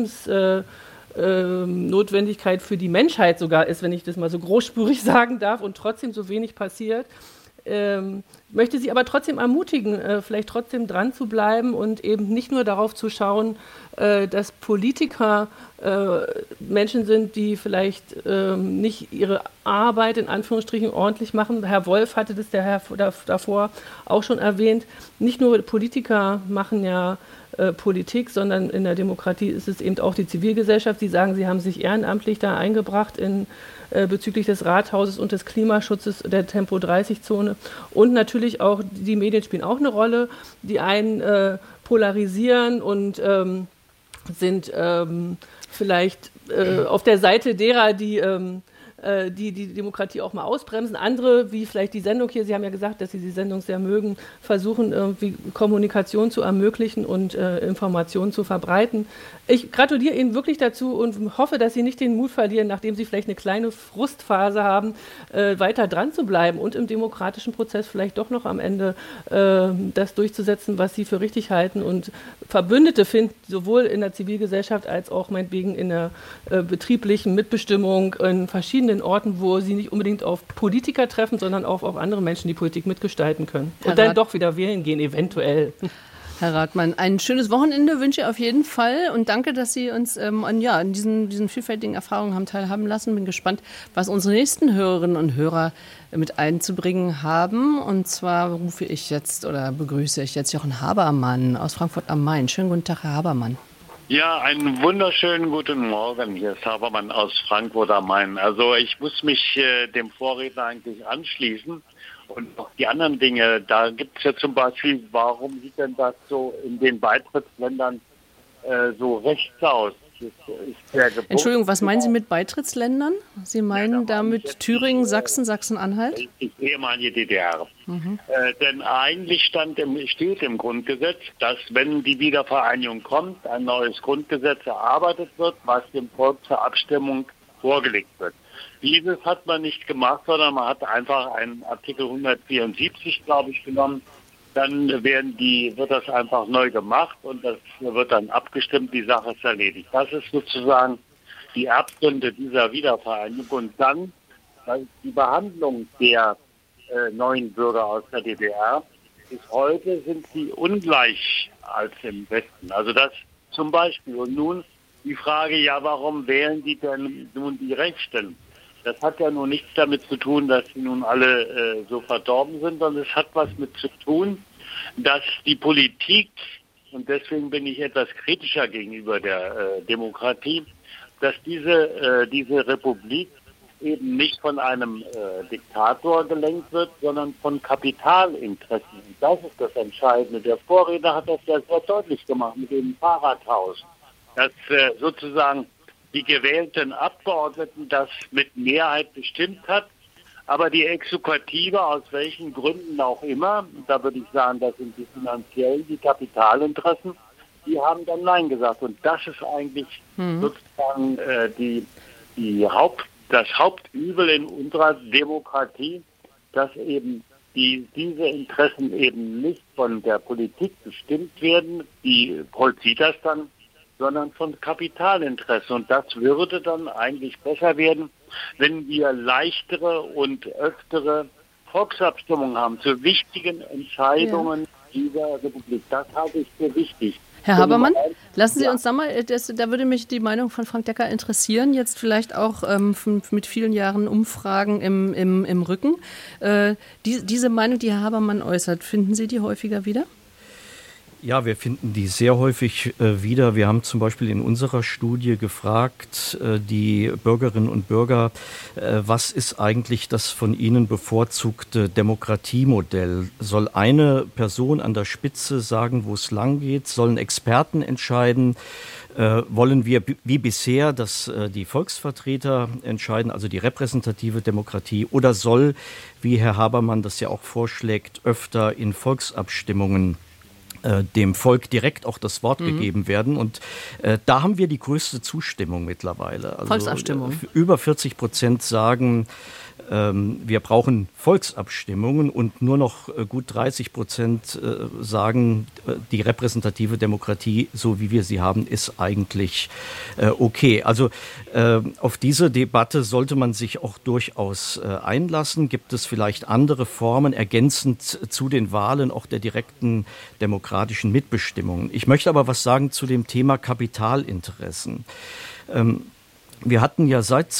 Notwendigkeit für die Menschheit sogar ist, wenn ich das mal so großspurig sagen darf, und trotzdem so wenig passiert. Möchte Sie aber trotzdem ermutigen, vielleicht trotzdem dran zu bleiben und eben nicht nur darauf zu schauen, dass Politiker Menschen sind, die vielleicht nicht ihre Arbeit in Anführungsstrichen ordentlich machen. Herr Wolf hatte das davor auch schon erwähnt. Nicht nur Politiker machen ja Politik, sondern in der Demokratie ist es eben auch die Zivilgesellschaft. Sie sagen, Sie haben sich ehrenamtlich da eingebracht bezüglich des Rathauses und des Klimaschutzes der Tempo-30-Zone. Und natürlich auch, die Medien spielen auch eine Rolle. Die einen polarisieren und sind vielleicht auf der Seite derer, die Demokratie auch mal ausbremsen. Andere, wie vielleicht die Sendung hier, Sie haben ja gesagt, dass Sie die Sendung sehr mögen, versuchen irgendwie Kommunikation zu ermöglichen und Informationen zu verbreiten. Ich gratuliere Ihnen wirklich dazu und hoffe, dass Sie nicht den Mut verlieren, nachdem Sie vielleicht eine kleine Frustphase haben, weiter dran zu bleiben und im demokratischen Prozess vielleicht doch noch am Ende das durchzusetzen, was Sie für richtig halten und Verbündete finden, sowohl in der Zivilgesellschaft als auch meinetwegen in der betrieblichen Mitbestimmung in verschiedenen Orten, wo Sie nicht unbedingt auf Politiker treffen, sondern auch auf andere Menschen, die Politik mitgestalten können. Und dann doch wieder wählen gehen, eventuell. Herr Rathmann, ein schönes Wochenende wünsche ich auf jeden Fall und danke, dass Sie uns an diesen vielfältigen Erfahrungen haben teilhaben lassen. Bin gespannt, was unsere nächsten Hörerinnen und Hörer mit einzubringen haben. Und zwar begrüße ich jetzt Jochen Habermann aus Frankfurt am Main. Schönen guten Tag, Herr Habermann. Ja, einen wunderschönen guten Morgen. Hier ist Habermann aus Frankfurt am Main. Also ich muss mich dem Vorredner eigentlich anschließen. Und auch die anderen Dinge, da gibt es ja zum Beispiel, warum sieht denn das so in den Beitrittsländern so rechts aus? Entschuldigung, was meinen Sie mit Beitrittsländern? Sie meinen damit Thüringen, Sachsen, Sachsen-Anhalt? Die ehemalige DDR. Denn eigentlich steht im Grundgesetz, dass wenn die Wiedervereinigung kommt, ein neues Grundgesetz erarbeitet wird, was dem Volk zur Abstimmung vorgelegt wird. Dieses hat man nicht gemacht, sondern man hat einfach einen Artikel 174, glaube ich, genommen. Dann wird das einfach neu gemacht und das wird dann abgestimmt, die Sache ist erledigt. Das ist sozusagen die Erbsünde dieser Wiedervereinigung. Und dann die Behandlung der neuen Bürger aus der DDR. Bis heute sind sie ungleich als im Westen. Also das zum Beispiel. Und nun die Frage, ja, warum wählen die denn nun die Rechten? Das hat ja nun nichts damit zu tun, dass sie nun alle so verdorben sind, sondern es hat was mit zu tun, dass die Politik, und deswegen bin ich etwas kritischer gegenüber der Demokratie, dass diese Republik eben nicht von einem Diktator gelenkt wird, sondern von Kapitalinteressen. Und das ist das Entscheidende. Der Vorredner hat das ja sehr deutlich gemacht mit dem Fahrradhaus, dass sozusagen die gewählten Abgeordneten das mit Mehrheit bestimmt hat, aber die Exekutive, aus welchen Gründen auch immer, da würde ich sagen, das sind die finanziellen, die Kapitalinteressen, die haben dann Nein gesagt. Und das ist eigentlich sozusagen das Hauptübel in unserer Demokratie, dass eben diese Interessen eben nicht von der Politik bestimmt werden, die vollzieht das dann, sondern von Kapitalinteresse. Und das würde dann eigentlich besser werden, wenn wir leichtere und öftere Volksabstimmungen haben zu wichtigen Entscheidungen dieser Republik. Das halte ich für wichtig. Herr Habermann, lassen Sie uns da mal, da würde mich die Meinung von Frank Decker interessieren, jetzt vielleicht auch mit vielen Jahren Umfragen im Rücken. Diese Meinung, die Herr Habermann äußert, finden Sie die häufiger wieder? Ja, wir finden die sehr häufig wieder. Wir haben zum Beispiel in unserer Studie gefragt, die Bürgerinnen und Bürger, was ist eigentlich das von ihnen bevorzugte Demokratiemodell? Soll eine Person an der Spitze sagen, wo es lang geht? Sollen Experten entscheiden? Wollen wir wie bisher, dass die Volksvertreter entscheiden, also die repräsentative Demokratie? Oder soll, wie Herr Habermann das ja auch vorschlägt, öfter in Volksabstimmungen dem Volk direkt auch das Wort gegeben werden. Und da haben wir die größte Zustimmung mittlerweile. Also, Volksabstimmung. Über 40% sagen, wir brauchen Volksabstimmungen, und nur noch gut 30% sagen, die repräsentative Demokratie, so wie wir sie haben, ist eigentlich okay. Also auf diese Debatte sollte man sich auch durchaus einlassen. Gibt es vielleicht andere Formen, ergänzend zu den Wahlen, auch der direkten demokratischen Mitbestimmung? Ich möchte aber was sagen zu dem Thema Kapitalinteressen. Wir hatten ja seit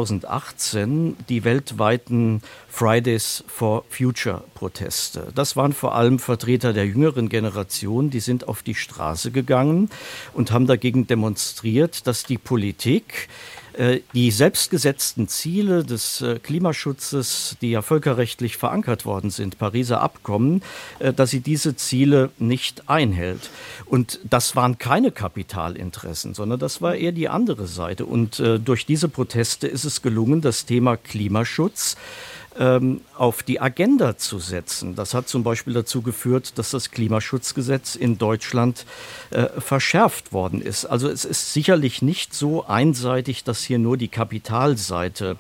2018 die weltweiten Fridays for Future Proteste. Das waren vor allem Vertreter der jüngeren Generation, die sind auf die Straße gegangen und haben dagegen demonstriert, dass die Politik die selbstgesetzten Ziele des Klimaschutzes, die ja völkerrechtlich verankert worden sind, Pariser Abkommen, dass sie diese Ziele nicht einhält. Und das waren keine Kapitalinteressen, sondern das war eher die andere Seite. Und durch diese Proteste ist es gelungen, das Thema Klimaschutz auf die Agenda zu setzen. Das hat zum Beispiel dazu geführt, dass das Klimaschutzgesetz in Deutschland verschärft worden ist. Also es ist sicherlich nicht so einseitig, dass hier nur die Kapitalseite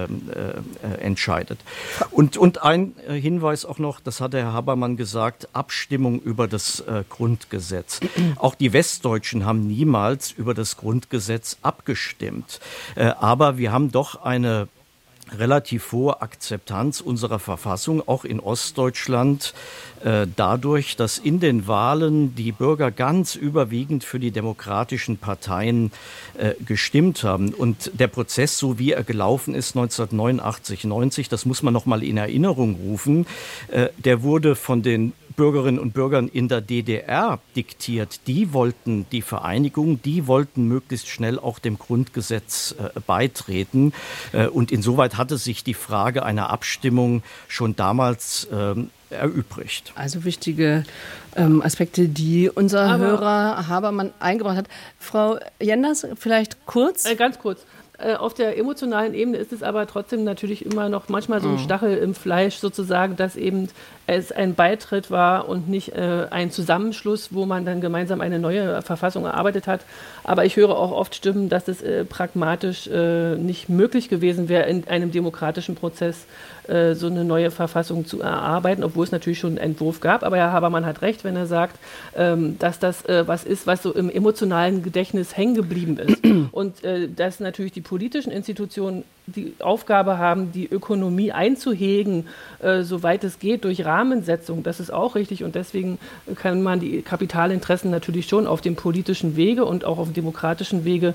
entscheidet. Und ein Hinweis auch noch, das hat Herr Habermann gesagt, Abstimmung über das Grundgesetz. Auch die Westdeutschen haben niemals über das Grundgesetz abgestimmt. Aber wir haben doch eine relativ hohe Akzeptanz unserer Verfassung, auch in Ostdeutschland, dadurch, dass in den Wahlen die Bürger ganz überwiegend für die demokratischen Parteien gestimmt haben. Und der Prozess, so wie er gelaufen ist 1989, 90, das muss man noch mal in Erinnerung rufen, der wurde von den Bürgerinnen und Bürgern in der DDR diktiert. Die wollten die Vereinigung, die wollten möglichst schnell auch dem Grundgesetz beitreten. Und insoweit hatte sich die Frage einer Abstimmung schon damals erübrigt. Also wichtige Aspekte, die unser Hörer Habermann eingebracht hat. Frau Jenders, vielleicht kurz? Ganz kurz. Auf der emotionalen Ebene ist es aber trotzdem natürlich immer noch manchmal so ein Stachel im Fleisch sozusagen, dass eben es ein Beitritt war und nicht ein Zusammenschluss, wo man dann gemeinsam eine neue Verfassung erarbeitet hat. Aber ich höre auch oft Stimmen, dass es pragmatisch nicht möglich gewesen wäre, in einem demokratischen Prozess so eine neue Verfassung zu erarbeiten, obwohl es natürlich schon einen Entwurf gab. Aber Herr Habermann hat recht, wenn er sagt, dass das was ist, was so im emotionalen Gedächtnis hängen geblieben ist. Und dass natürlich die politischen Institutionen die Aufgabe haben, die Ökonomie einzuhegen, soweit es geht, durch Rahmensetzung. Das ist auch richtig. Und deswegen kann man die Kapitalinteressen natürlich schon auf dem politischen Wege und auch auf dem demokratischen Wege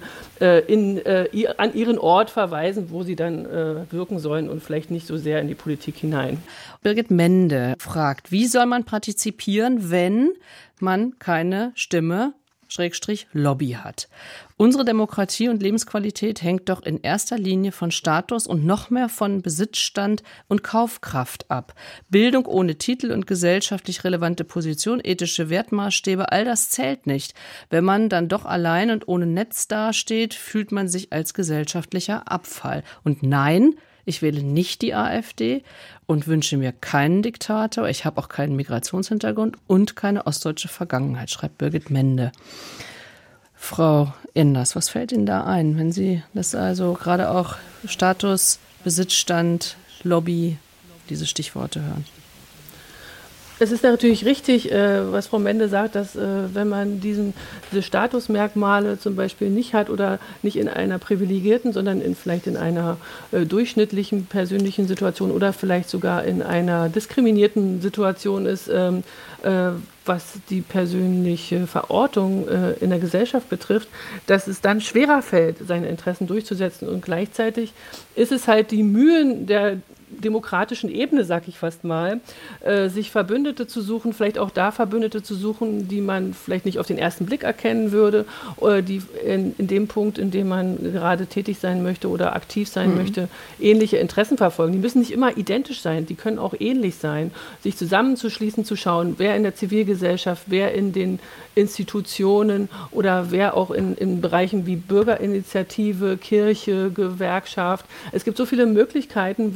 an ihren Ort verweisen, wo sie dann wirken sollen und vielleicht nicht so sehr in die Politik hinein. Birgit Mende fragt, wie soll man partizipieren, wenn man keine Stimme Lobby hat. Unsere Demokratie und Lebensqualität hängt doch in erster Linie von Status und noch mehr von Besitzstand und Kaufkraft ab. Bildung ohne Titel und gesellschaftlich relevante Position, ethische Wertmaßstäbe, all das zählt nicht. Wenn man dann doch allein und ohne Netz dasteht, fühlt man sich als gesellschaftlicher Abfall. Und nein, ich wähle nicht die AfD und wünsche mir keinen Diktator. Ich habe auch keinen Migrationshintergrund und keine ostdeutsche Vergangenheit, schreibt Birgit Mende. Frau Enders, was fällt Ihnen da ein, wenn Sie das also gerade auch Status, Besitzstand, Lobby, diese Stichworte hören? Es ist natürlich richtig, was Frau Mende sagt, dass wenn man diese Statusmerkmale zum Beispiel nicht hat oder nicht in einer privilegierten, sondern vielleicht in einer durchschnittlichen persönlichen Situation oder vielleicht sogar in einer diskriminierten Situation ist, was die persönliche Verortung in der Gesellschaft betrifft, dass es dann schwerer fällt, seine Interessen durchzusetzen. Und gleichzeitig ist es halt die Mühen der demokratischen Ebene, sag ich fast mal, sich Verbündete zu suchen, vielleicht auch da Verbündete zu suchen, die man vielleicht nicht auf den ersten Blick erkennen würde, oder die in dem Punkt, in dem man gerade tätig sein möchte oder aktiv sein möchte, ähnliche Interessen verfolgen. Die müssen nicht immer identisch sein, die können auch ähnlich sein. Sich zusammenzuschließen, zu schauen, wer in der Zivilgesellschaft, wer in den Institutionen oder wer auch in Bereichen wie Bürgerinitiative, Kirche, Gewerkschaft. Es gibt so viele Möglichkeiten,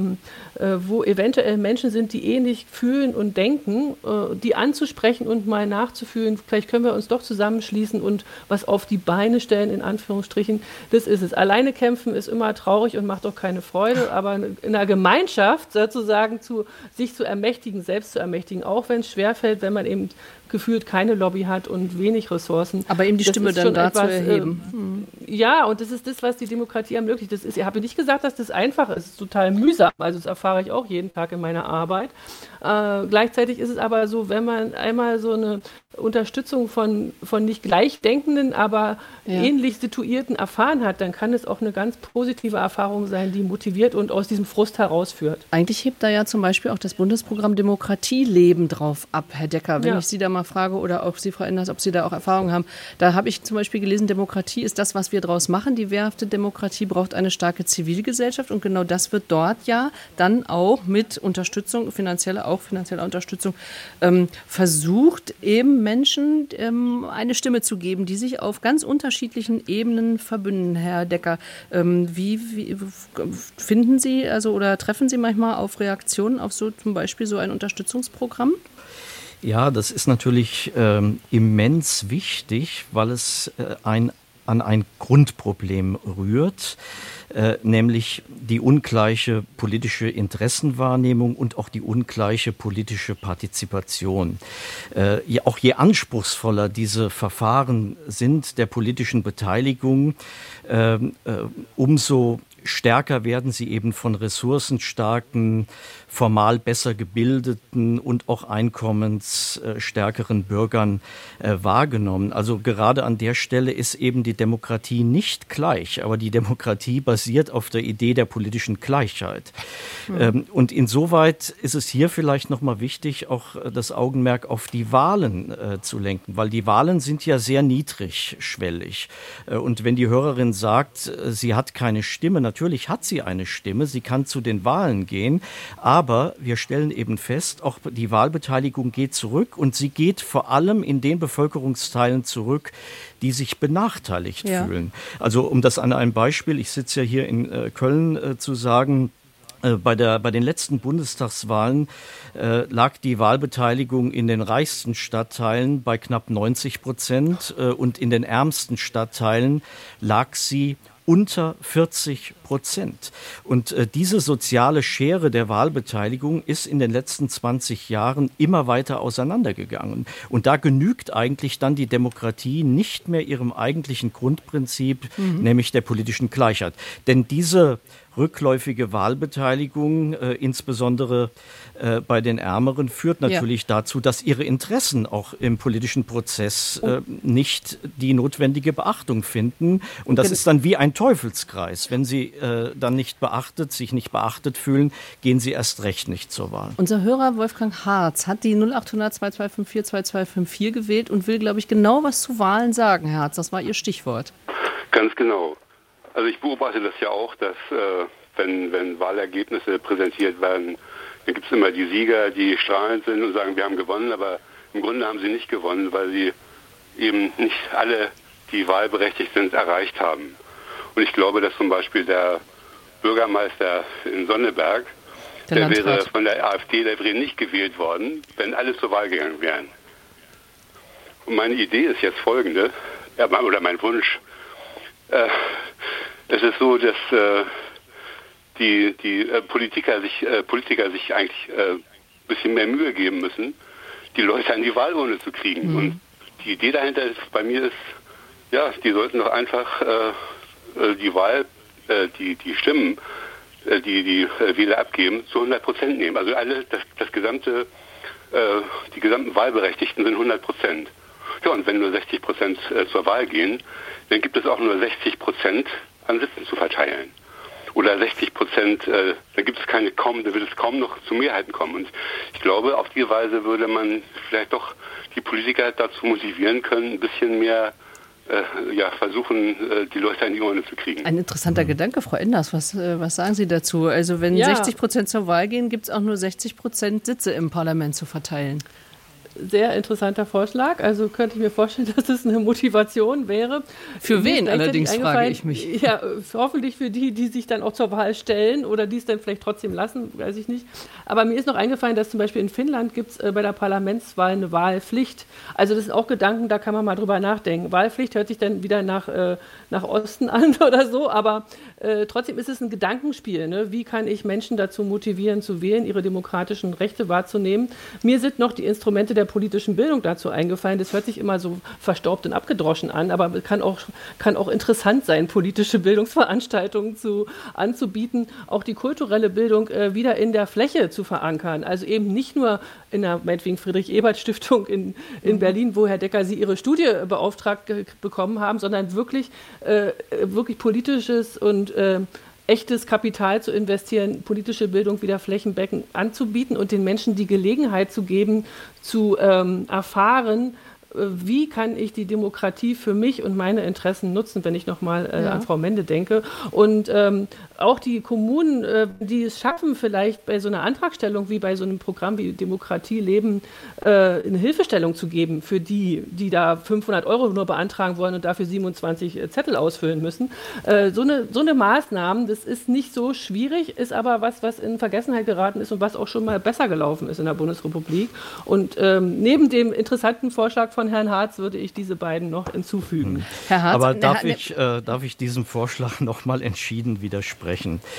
wo eventuell Menschen sind, die ähnlich fühlen und denken, die anzusprechen und mal nachzufühlen, vielleicht können wir uns doch zusammenschließen und was auf die Beine stellen, in Anführungsstrichen. Das ist es. Alleine kämpfen ist immer traurig und macht auch keine Freude, aber in einer Gemeinschaft sozusagen sich zu ermächtigen, selbst zu ermächtigen, auch wenn es schwerfällt, wenn man eben gefühlt keine Lobby hat und wenig Ressourcen. Aber eben die Stimme dann da zu erheben. Ja, und das ist das, was die Demokratie ermöglicht. Ich habe nicht gesagt, dass das einfach ist. Es ist total mühsam. Also das erfahre ich auch jeden Tag in meiner Arbeit. Gleichzeitig ist es aber so, wenn man einmal so eine Unterstützung von nicht gleichdenkenden, aber ähnlich Situierten erfahren hat, dann kann es auch eine ganz positive Erfahrung sein, die motiviert und aus diesem Frust herausführt. Eigentlich hebt da ja zum Beispiel auch das Bundesprogramm Demokratieleben drauf ab, Herr Decker. Wenn ich Sie da mal frage oder auch Sie, Frau Enders, ob Sie da auch Erfahrungen haben. Da habe ich zum Beispiel gelesen, Demokratie ist das, was wir draus machen. Die wehrhafte Demokratie braucht eine starke Zivilgesellschaft und genau das wird dort ja dann auch mit Unterstützung, finanzieller Unterstützung, versucht, eben Menschen eine Stimme zu geben, die sich auf ganz unterschiedlichen Ebenen verbünden. Herr Decker, wie finden Sie oder treffen Sie manchmal auf Reaktionen auf so zum Beispiel so ein Unterstützungsprogramm? Ja, das ist natürlich immens wichtig, weil es an ein Grundproblem rührt, nämlich die ungleiche politische Interessenwahrnehmung und auch die ungleiche politische Partizipation. Auch je anspruchsvoller diese Verfahren sind der politischen Beteiligung, umso stärker werden sie eben von ressourcenstarken, formal besser gebildeten und auch einkommensstärkeren Bürgern wahrgenommen. Also gerade an der Stelle ist eben die Demokratie nicht gleich, aber die Demokratie basiert auf der Idee der politischen Gleichheit. Und insoweit ist es hier vielleicht nochmal wichtig, auch das Augenmerk auf die Wahlen zu lenken, weil die Wahlen sind ja sehr niedrigschwellig. Und wenn die Hörerin sagt, sie hat keine Stimme, natürlich hat sie eine Stimme, sie kann zu den Wahlen gehen, aber wir stellen eben fest, auch die Wahlbeteiligung geht zurück und sie geht vor allem in den Bevölkerungsteilen zurück, die sich benachteiligt fühlen. Also um das an einem Beispiel, ich sitze ja hier in Köln, zu sagen, bei den letzten Bundestagswahlen lag die Wahlbeteiligung in den reichsten Stadtteilen bei knapp 90% und in den ärmsten Stadtteilen lag sie unter 40%. Und diese soziale Schere der Wahlbeteiligung ist in den letzten 20 Jahren immer weiter auseinandergegangen. Und da genügt eigentlich dann die Demokratie nicht mehr ihrem eigentlichen Grundprinzip, nämlich der politischen Gleichheit. Denn diese rückläufige Wahlbeteiligung, insbesondere bei den Ärmeren, führt natürlich dazu, dass ihre Interessen auch im politischen Prozess nicht die notwendige Beachtung finden. Und das ist dann wie ein Teufelskreis. Wenn sie dann sich nicht beachtet fühlen, gehen sie erst recht nicht zur Wahl. Unser Hörer Wolfgang Harz hat die 0800 2254 2254 gewählt und will, glaube ich, genau was zu Wahlen sagen, Herr Harz. Das war Ihr Stichwort. Ganz genau. Also ich beobachte das ja auch, dass wenn Wahlergebnisse präsentiert werden, dann gibt es immer die Sieger, die strahlend sind und sagen, wir haben gewonnen, aber im Grunde haben sie nicht gewonnen, weil sie eben nicht alle, die wahlberechtigt sind, erreicht haben. Und ich glaube, dass zum Beispiel der Bürgermeister in Sonneberg, der wäre von der AfD, der wäre nicht gewählt worden, wenn alle zur Wahl gegangen wären. Und meine Idee ist jetzt folgende, oder mein Wunsch. Es ist so, dass die Politiker sich eigentlich bisschen mehr Mühe geben müssen, die Leute an die Wahlurne zu kriegen. Und die Idee dahinter ist, bei mir ist, ja, die sollten doch einfach die Stimmen, die Wähler abgeben, zu 100% nehmen. Also die gesamten Wahlberechtigten sind 100%. Ja, und wenn nur 60% zur Wahl gehen, dann gibt es auch nur 60% an Sitzen zu verteilen. Oder 60%, da wird es kaum noch zu Mehrheiten kommen. Und ich glaube, auf die Weise würde man vielleicht doch die Politiker dazu motivieren können, ein bisschen mehr versuchen, die Leute an die Urne zu kriegen. Ein interessanter Gedanke, Frau Enders. Was sagen Sie dazu? Also wenn 60% zur Wahl gehen, gibt es auch nur 60% Sitze im Parlament zu verteilen. Sehr interessanter Vorschlag. Also könnte ich mir vorstellen, dass es eine Motivation wäre. Für wen allerdings, frage ich mich. Ja, hoffentlich für die sich dann auch zur Wahl stellen oder die es dann vielleicht trotzdem lassen, weiß ich nicht. Aber mir ist noch eingefallen, dass zum Beispiel in Finnland gibt es bei der Parlamentswahl eine Wahlpflicht. Also das sind auch Gedanken, da kann man mal drüber nachdenken. Wahlpflicht hört sich dann wieder nach Osten an oder so, aber trotzdem ist es ein Gedankenspiel. Ne? Wie kann ich Menschen dazu motivieren, zu wählen, ihre demokratischen Rechte wahrzunehmen? Mir sind noch die Instrumente der politischen Bildung dazu eingefallen. Das hört sich immer so verstaubt und abgedroschen an, aber kann auch interessant sein, politische Bildungsveranstaltungen anzubieten, auch die kulturelle Bildung wieder in der Fläche zu verankern. Also eben nicht nur in der meinetwegen Friedrich-Ebert-Stiftung in Berlin, wo Herr Decker Sie Ihre Studie beauftragt bekommen haben, sondern wirklich politisches und echtes Kapital zu investieren, politische Bildung wieder flächendeckend anzubieten und den Menschen die Gelegenheit zu geben, zu erfahren, wie kann ich die Demokratie für mich und meine Interessen nutzen, wenn ich nochmal an Frau Mende denke. Und auch die Kommunen, die es schaffen, vielleicht bei so einer Antragstellung wie bei so einem Programm wie Demokratie leben, eine Hilfestellung zu geben für die da 500 € nur beantragen wollen und dafür 27 Zettel ausfüllen müssen. So eine Maßnahme, das ist nicht so schwierig, ist aber was in Vergessenheit geraten ist und was auch schon mal besser gelaufen ist in der Bundesrepublik. Und neben dem interessanten Vorschlag von Herrn Hartz würde ich diese beiden noch hinzufügen. Herr Hartz, aber darf ich diesem Vorschlag noch mal entschieden widersprechen?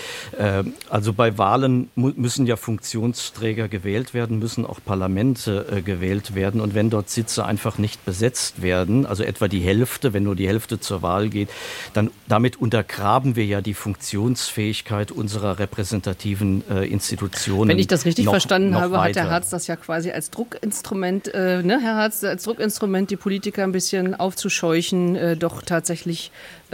Also bei Wahlen müssen ja Funktionsträger gewählt werden, müssen auch Parlamente gewählt werden. Und wenn dort Sitze einfach nicht besetzt werden, also etwa die Hälfte, wenn nur die Hälfte zur Wahl geht, dann damit untergraben wir ja die Funktionsfähigkeit unserer repräsentativen Institutionen. Wenn ich das richtig verstanden habe, hat Herr Hartz das ja quasi als Druckinstrument, Herr Hartz, als Druckinstrument die Politiker ein bisschen aufzuscheuchen, doch tatsächlich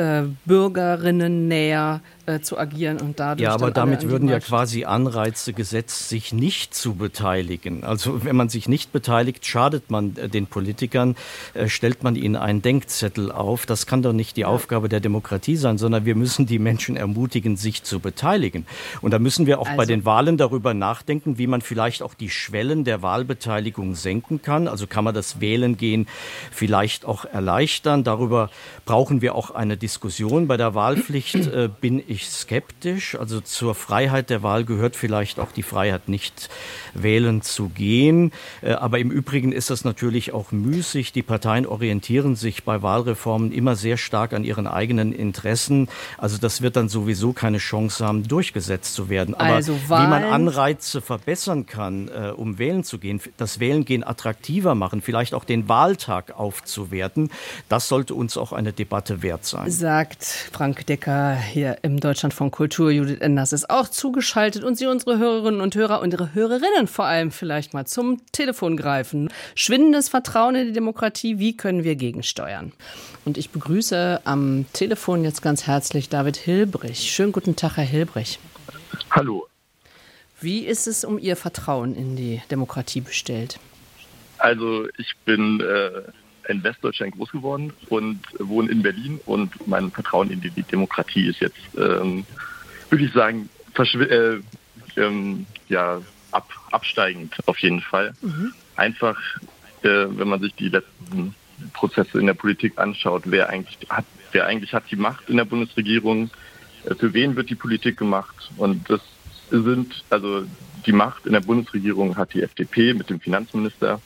Bürgerinnen näher zu agieren und dadurch. Ja, aber damit würden ja quasi Anreize gesetzt, sich nicht zu beteiligen. Also wenn man sich nicht beteiligt, schadet man den Politikern, stellt man ihnen einen Denkzettel auf. Das kann doch nicht die Aufgabe der Demokratie sein, sondern wir müssen die Menschen ermutigen, sich zu beteiligen. Und da müssen wir auch bei den Wahlen darüber nachdenken, wie man vielleicht auch die Schwellen der Wahlbeteiligung senken kann. Also kann man das Wählengehen vielleicht auch erleichtern. Darüber brauchen wir auch eine Diskussion. Bei der Wahlpflicht bin ich skeptisch. Also zur Freiheit der Wahl gehört vielleicht auch die Freiheit, nicht wählen zu gehen. Aber im Übrigen ist das natürlich auch müßig. Die Parteien orientieren sich bei Wahlreformen immer sehr stark an ihren eigenen Interessen. Also das wird dann sowieso keine Chance haben, durchgesetzt zu werden. Aber wie man Anreize verbessern kann, um wählen zu gehen, das Wählengehen attraktiver machen, vielleicht auch den Wahltag aufzuwerten, das sollte uns auch eine Debatte wert sein. Sagt Frank Decker hier im Deutschlandfunk Kultur. Judith Enders ist auch zugeschaltet und Sie, unsere Hörerinnen und Hörer und Ihre Hörerinnen vor allem vielleicht mal zum Telefon greifen. Schwindendes Vertrauen in die Demokratie, wie können wir gegensteuern? Und ich begrüße am Telefon jetzt ganz herzlich David Hilbrich. Schönen guten Tag, Herr Hilbrich. Hallo. Wie ist es um Ihr Vertrauen in die Demokratie bestellt? Also ich bin in Westdeutschland groß geworden und wohne in Berlin und mein Vertrauen in die Demokratie ist jetzt, würde ich sagen, absteigend auf jeden Fall. Mhm. Einfach, wenn man sich die letzten Prozesse in der Politik anschaut, wer eigentlich hat die Macht in der Bundesregierung, für wen wird die Politik gemacht, und das sind, also die Macht in der Bundesregierung hat die FDP mit dem Finanzminister,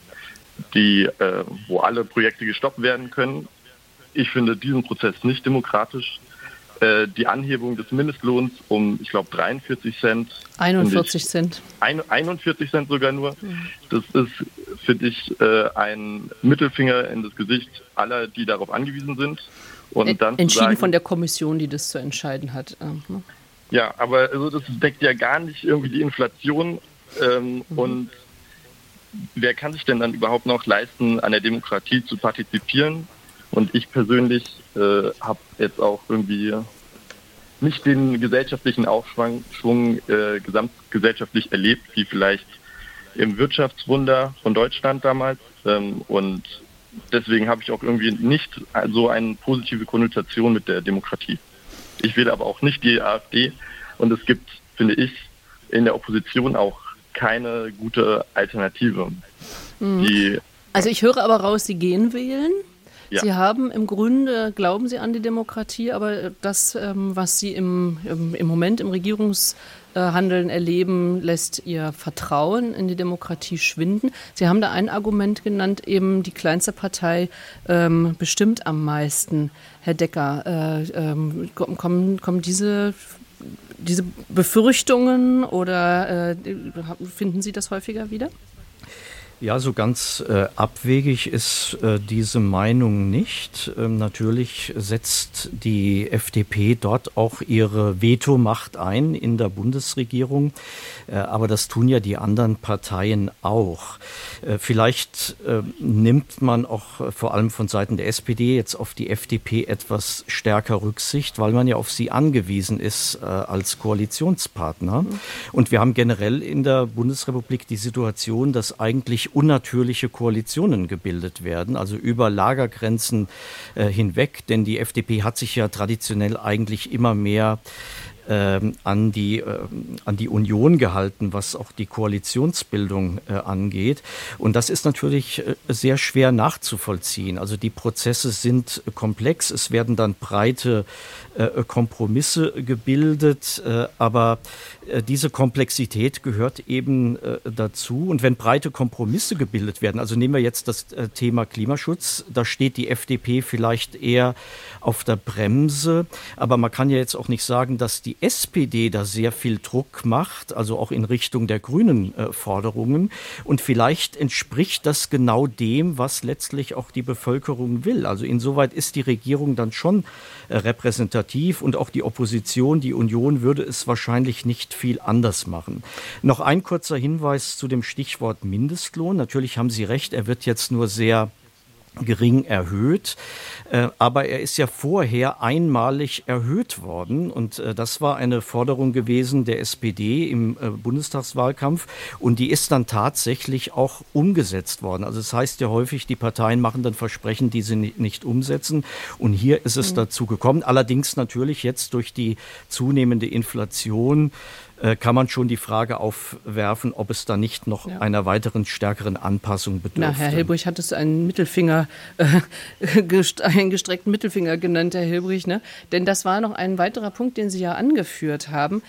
wo alle Projekte gestoppt werden können. Ich finde diesen Prozess nicht demokratisch. die Anhebung des Mindestlohns um, ich glaube, 43 Cent. 41 Cent. 41 Cent sogar nur. Das ist, finde ich, ein Mittelfinger in das Gesicht aller, die darauf angewiesen sind. Und dann entschieden sagen, von der Kommission, die das zu entscheiden hat. Ja, aber also das deckt ja gar nicht irgendwie die Inflation. Und wer kann sich denn dann überhaupt noch leisten, an der Demokratie zu partizipieren? Und ich persönlich habe jetzt auch irgendwie nicht den gesellschaftlichen Aufschwung gesamtgesellschaftlich erlebt, wie vielleicht im Wirtschaftswunder von Deutschland damals. Und deswegen habe ich auch irgendwie nicht so eine positive Konnotation mit der Demokratie. Ich wähle aber auch nicht die AfD. Und es gibt, finde ich, in der Opposition auch keine gute Alternative. Also ich höre aber raus, Sie gehen wählen. Ja. Sie haben im Grunde, glauben Sie an die Demokratie, aber das, was Sie im Moment im Regierungshandeln erleben, lässt Ihr Vertrauen in die Demokratie schwinden. Sie haben da ein Argument genannt, eben die kleinste Partei bestimmt am meisten. Herr Decker, kommen diese Befürchtungen oder finden Sie das häufiger wieder? Ja, so ganz abwegig ist diese Meinung nicht. Natürlich setzt die FDP dort auch ihre Vetomacht ein in der Bundesregierung, aber das tun ja die anderen Parteien auch. Vielleicht nimmt man auch vor allem von Seiten der SPD jetzt auf die FDP etwas stärker Rücksicht, weil man ja auf sie angewiesen ist als Koalitionspartner. Und wir haben generell in der Bundesrepublik die Situation, dass eigentlich unnatürliche Koalitionen gebildet werden, also über Lagergrenzen hinweg, denn die FDP hat sich ja traditionell eigentlich immer mehr an die Union gehalten, was auch die Koalitionsbildung angeht. Und das ist natürlich sehr schwer nachzuvollziehen. Also die Prozesse sind komplex, es werden dann breite Kompromisse gebildet, aber diese Komplexität gehört eben dazu. Und wenn breite Kompromisse gebildet werden, also nehmen wir jetzt das Thema Klimaschutz, da steht die FDP vielleicht eher auf der Bremse, aber man kann ja jetzt auch nicht sagen, dass die SPD da sehr viel Druck macht, also auch in Richtung der grünen Forderungen. Und vielleicht entspricht das genau dem, was letztlich auch die Bevölkerung will. Also insoweit ist die Regierung dann schon repräsentativ und auch die Opposition, die Union, würde es wahrscheinlich nicht viel anders machen. Noch ein kurzer Hinweis zu dem Stichwort Mindestlohn. Natürlich haben Sie recht, er wird jetzt nur sehr gering erhöht, aber er ist ja vorher einmalig erhöht worden und das war eine Forderung gewesen der SPD im Bundestagswahlkampf und die ist dann tatsächlich auch umgesetzt worden. Also das heißt ja häufig, die Parteien machen dann Versprechen, die sie nicht umsetzen und hier ist es dazu gekommen. Allerdings natürlich jetzt durch die zunehmende Inflation kann man schon die Frage aufwerfen, ob es da nicht noch einer weiteren stärkeren Anpassung bedürfte. Herr Hilbrich hat es einen Mittelfinger, einen gestreckten Mittelfinger genannt, Herr Hilbrich, ne? Denn das war noch ein weiterer Punkt, den Sie ja angeführt haben,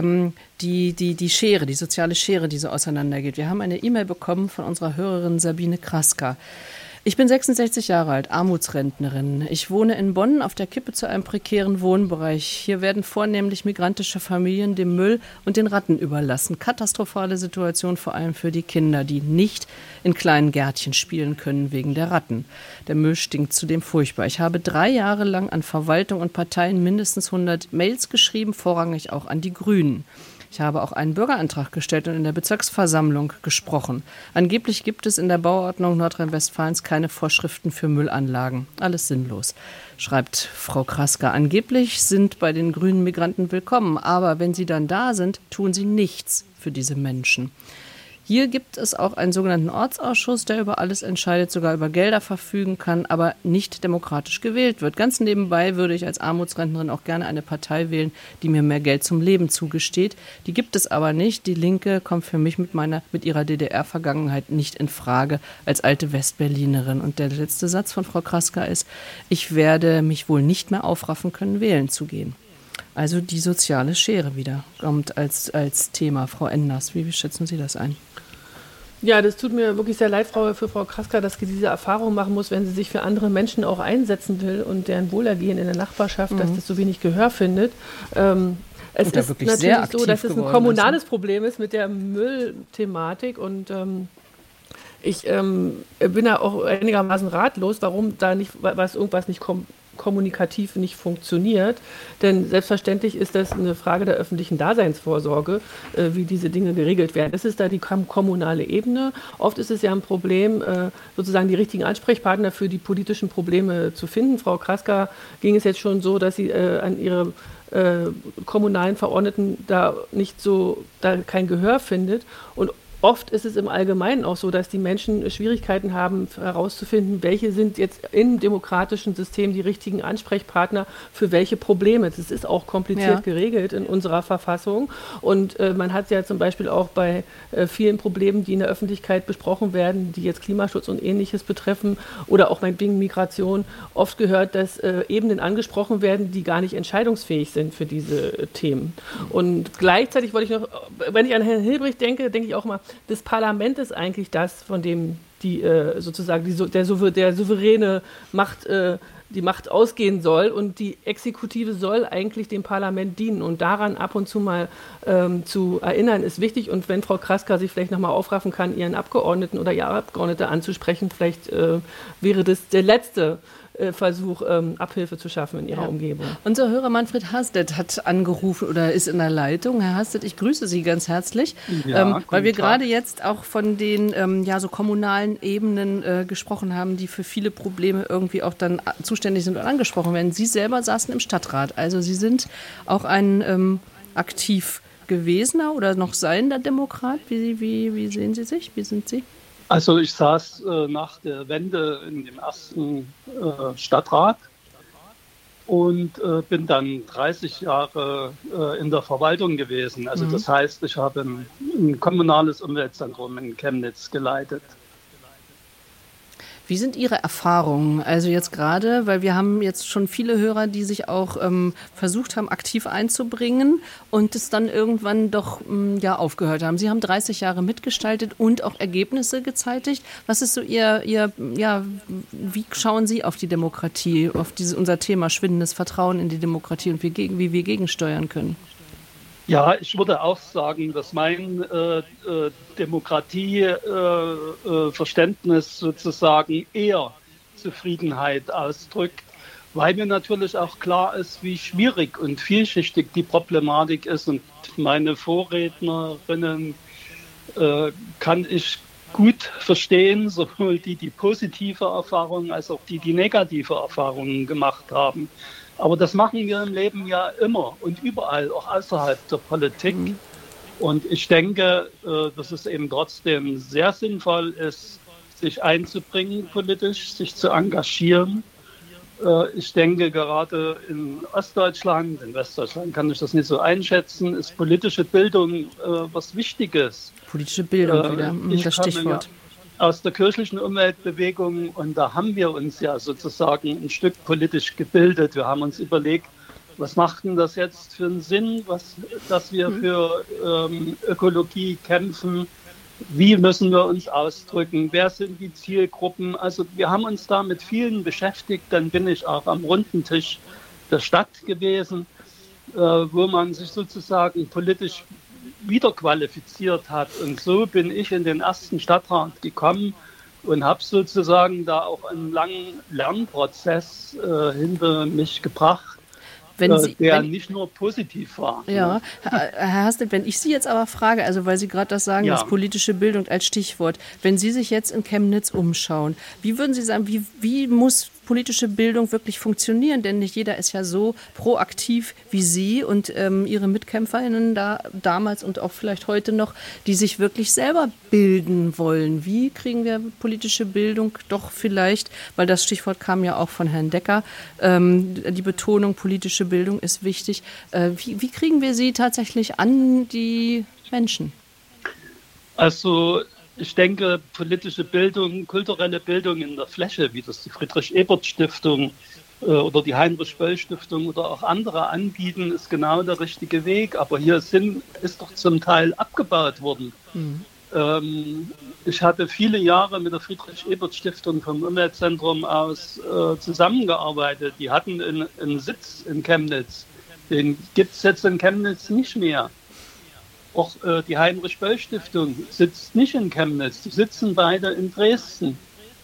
die Schere, die soziale Schere, die so auseinandergeht. Wir haben eine E-Mail bekommen von unserer Hörerin Sabine Kraska. Ich bin 66 Jahre alt, Armutsrentnerin. Ich wohne in Bonn auf der Kippe zu einem prekären Wohnbereich. Hier werden vornehmlich migrantische Familien dem Müll und den Ratten überlassen. Katastrophale Situation vor allem für die Kinder, die nicht in kleinen Gärtchen spielen können wegen der Ratten. Der Müll stinkt zudem furchtbar. Ich habe 3 Jahre lang an Verwaltung und Parteien mindestens 100 Mails geschrieben, vorrangig auch an die Grünen. Ich habe auch einen Bürgerantrag gestellt und in der Bezirksversammlung gesprochen. Angeblich gibt es in der Bauordnung Nordrhein-Westfalens keine Vorschriften für Müllanlagen. Alles sinnlos, schreibt Frau Kraska. Angeblich sind bei den grünen Migranten willkommen, aber wenn sie dann da sind, tun sie nichts für diese Menschen. Hier gibt es auch einen sogenannten Ortsausschuss, der über alles entscheidet, sogar über Gelder verfügen kann, aber nicht demokratisch gewählt wird. Ganz nebenbei würde ich als Armutsrentnerin auch gerne eine Partei wählen, die mir mehr Geld zum Leben zugesteht. Die gibt es aber nicht. Die Linke kommt für mich mit ihrer DDR-Vergangenheit nicht in Frage als alte Westberlinerin. Und der letzte Satz von Frau Kraska ist, ich werde mich wohl nicht mehr aufraffen können, wählen zu gehen. Also die soziale Schere wieder kommt als Thema. Frau Enders, wie schätzen Sie das ein? Ja, das tut mir wirklich sehr leid, für Frau Kraska, dass sie diese Erfahrung machen muss, wenn sie sich für andere Menschen auch einsetzen will und deren Wohlergehen in der Nachbarschaft, dass das so wenig Gehör findet. Es ist natürlich so, dass es ein kommunales Problem ist mit der Müllthematik und ich bin da auch einigermaßen ratlos, warum da irgendwas nicht kommunikativ nicht funktioniert. Denn selbstverständlich ist das eine Frage der öffentlichen Daseinsvorsorge, wie diese Dinge geregelt werden. Das ist da die kommunale Ebene. Oft ist es ja ein Problem, sozusagen die richtigen Ansprechpartner für die politischen Probleme zu finden. Frau Kraska ging es jetzt schon so, dass sie an ihre kommunalen Verordneten da kein Gehör findet. Und oft ist es im Allgemeinen auch so, dass die Menschen Schwierigkeiten haben, herauszufinden, welche sind jetzt im demokratischen System die richtigen Ansprechpartner für welche Probleme. Das ist auch kompliziert geregelt in unserer Verfassung. Und man hat ja zum Beispiel auch bei vielen Problemen, die in der Öffentlichkeit besprochen werden, die jetzt Klimaschutz und Ähnliches betreffen oder auch meinetwegen Migration, oft gehört, dass Ebenen angesprochen werden, die gar nicht entscheidungsfähig sind für diese Themen. Und gleichzeitig wollte ich noch, wenn ich an Herrn Hilbricht denke, denke ich auch mal, das Parlament ist eigentlich das, von dem der souveräne Macht, die Macht ausgehen soll und die Exekutive soll eigentlich dem Parlament dienen und daran ab und zu mal zu erinnern, ist wichtig. Und wenn Frau Kraska sich vielleicht nochmal aufraffen kann, ihren Abgeordneten oder ihre Abgeordnete anzusprechen, vielleicht wäre das der letzte Versuch, Abhilfe zu schaffen in ihrer Umgebung. Unser Hörer Manfred Hastedt hat angerufen oder ist in der Leitung. Herr Hastedt, ich grüße Sie ganz herzlich, weil wir gerade jetzt auch von den so kommunalen Ebenen gesprochen haben, die für viele Probleme irgendwie auch dann zuständig sind und angesprochen werden. Sie selber saßen im Stadtrat, also Sie sind auch ein aktiv gewesener oder noch seiender Demokrat. Wie sehen Sie sich? Wie sind Sie? Also ich saß nach der Wende in dem ersten Stadtrat und bin dann 30 Jahre in der Verwaltung gewesen. Also das heißt, ich habe ein kommunales Umweltzentrum in Chemnitz geleitet. Wie sind Ihre Erfahrungen? Also jetzt gerade, weil wir haben jetzt schon viele Hörer, die sich auch versucht haben, aktiv einzubringen und es dann irgendwann doch aufgehört haben. Sie haben 30 Jahre mitgestaltet und auch Ergebnisse gezeitigt. Was ist so wie schauen Sie auf die Demokratie, auf unser Thema schwindendes Vertrauen in die Demokratie und wie wir gegensteuern können? Ja, ich würde auch sagen, dass mein Demokratieverständnis sozusagen eher Zufriedenheit ausdrückt, weil mir natürlich auch klar ist, wie schwierig und vielschichtig die Problematik ist. Und meine Vorrednerinnen kann ich gut verstehen, sowohl die positive Erfahrungen als auch die negative Erfahrungen gemacht haben. Aber das machen wir im Leben ja immer und überall, auch außerhalb der Politik. Und ich denke, dass es eben trotzdem sehr sinnvoll ist, sich einzubringen politisch, sich zu engagieren. Ich denke, gerade in Ostdeutschland, in Westdeutschland kann ich das nicht so einschätzen, ist politische Bildung was Wichtiges. Politische Bildung wieder, das Stichwort. Ja aus der kirchlichen Umweltbewegung und da haben wir uns ja sozusagen ein Stück politisch gebildet. Wir haben uns überlegt, was macht denn das jetzt für einen Sinn, dass wir für Ökologie kämpfen, wie müssen wir uns ausdrücken, wer sind die Zielgruppen. Also wir haben uns da mit vielen beschäftigt, dann bin ich auch am runden Tisch der Stadt gewesen, wo man sich sozusagen politisch wieder qualifiziert hat. Und so bin ich in den ersten Stadtrat gekommen und habe sozusagen da auch einen langen Lernprozess hinter mich gebracht, der nicht nur positiv war. Ja, Herr Hastedt, wenn ich Sie jetzt aber frage, also weil Sie gerade das sagen, das politische Bildung als Stichwort, wenn Sie sich jetzt in Chemnitz umschauen, wie würden Sie sagen, wie muss politische Bildung wirklich funktionieren? Denn nicht jeder ist ja so proaktiv wie Sie und Ihre MitkämpferInnen damals und auch vielleicht heute noch, die sich wirklich selber bilden wollen. Wie kriegen wir politische Bildung doch vielleicht, weil das Stichwort kam ja auch von Herrn Decker, die Betonung, politische Bildung ist wichtig. Wie kriegen wir sie tatsächlich an die Menschen? Also ich denke, politische Bildung, kulturelle Bildung in der Fläche, wie das die Friedrich-Ebert-Stiftung oder die Heinrich-Böll-Stiftung oder auch andere anbieten, ist genau der richtige Weg. Aber hier ist doch zum Teil abgebaut worden. Ich hatte viele Jahre mit der Friedrich-Ebert-Stiftung vom Umweltzentrum aus zusammengearbeitet. Die hatten einen Sitz in Chemnitz. Den gibt es jetzt in Chemnitz nicht mehr. Auch die Heinrich-Böll-Stiftung sitzt nicht in Chemnitz. Die sitzen beide in Dresden.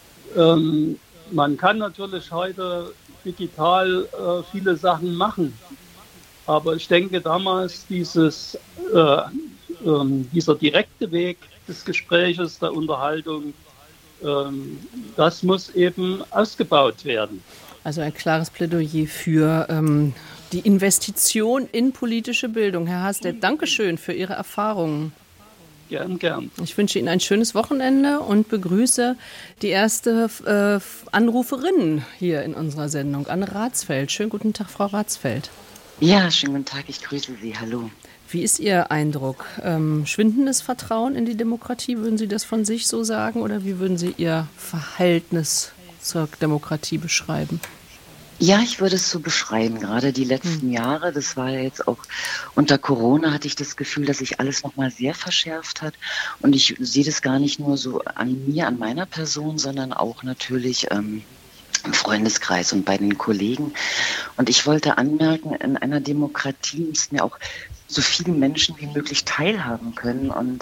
Man kann natürlich heute digital viele Sachen machen. Aber ich denke, damals dieser direkte Weg des Gespräches, der Unterhaltung, das muss eben ausgebaut werden. Also ein klares Plädoyer für die Investition in politische Bildung. Herr Hastedt, Dankeschön für Ihre Erfahrungen. Gern. Ich wünsche Ihnen ein schönes Wochenende und begrüße die erste Anruferin hier in unserer Sendung, Anne Ratsfeld. Schönen guten Tag, Frau Ratsfeld. Ja, schönen guten Tag, ich grüße Sie, hallo. Wie ist Ihr Eindruck? Schwindendes Vertrauen in die Demokratie, würden Sie das von sich so sagen? Oder wie würden Sie Ihr Verhältnis zur Demokratie beschreiben? Ja, ich würde es so beschreiben. Gerade die letzten Jahre, das war ja jetzt auch unter Corona, hatte ich das Gefühl, dass sich alles nochmal sehr verschärft hat. Und ich sehe das gar nicht nur so an mir, an meiner Person, sondern auch natürlich im Freundeskreis und bei den Kollegen. Und ich wollte anmerken, in einer Demokratie müssen ja auch so viele Menschen wie möglich teilhaben können. Und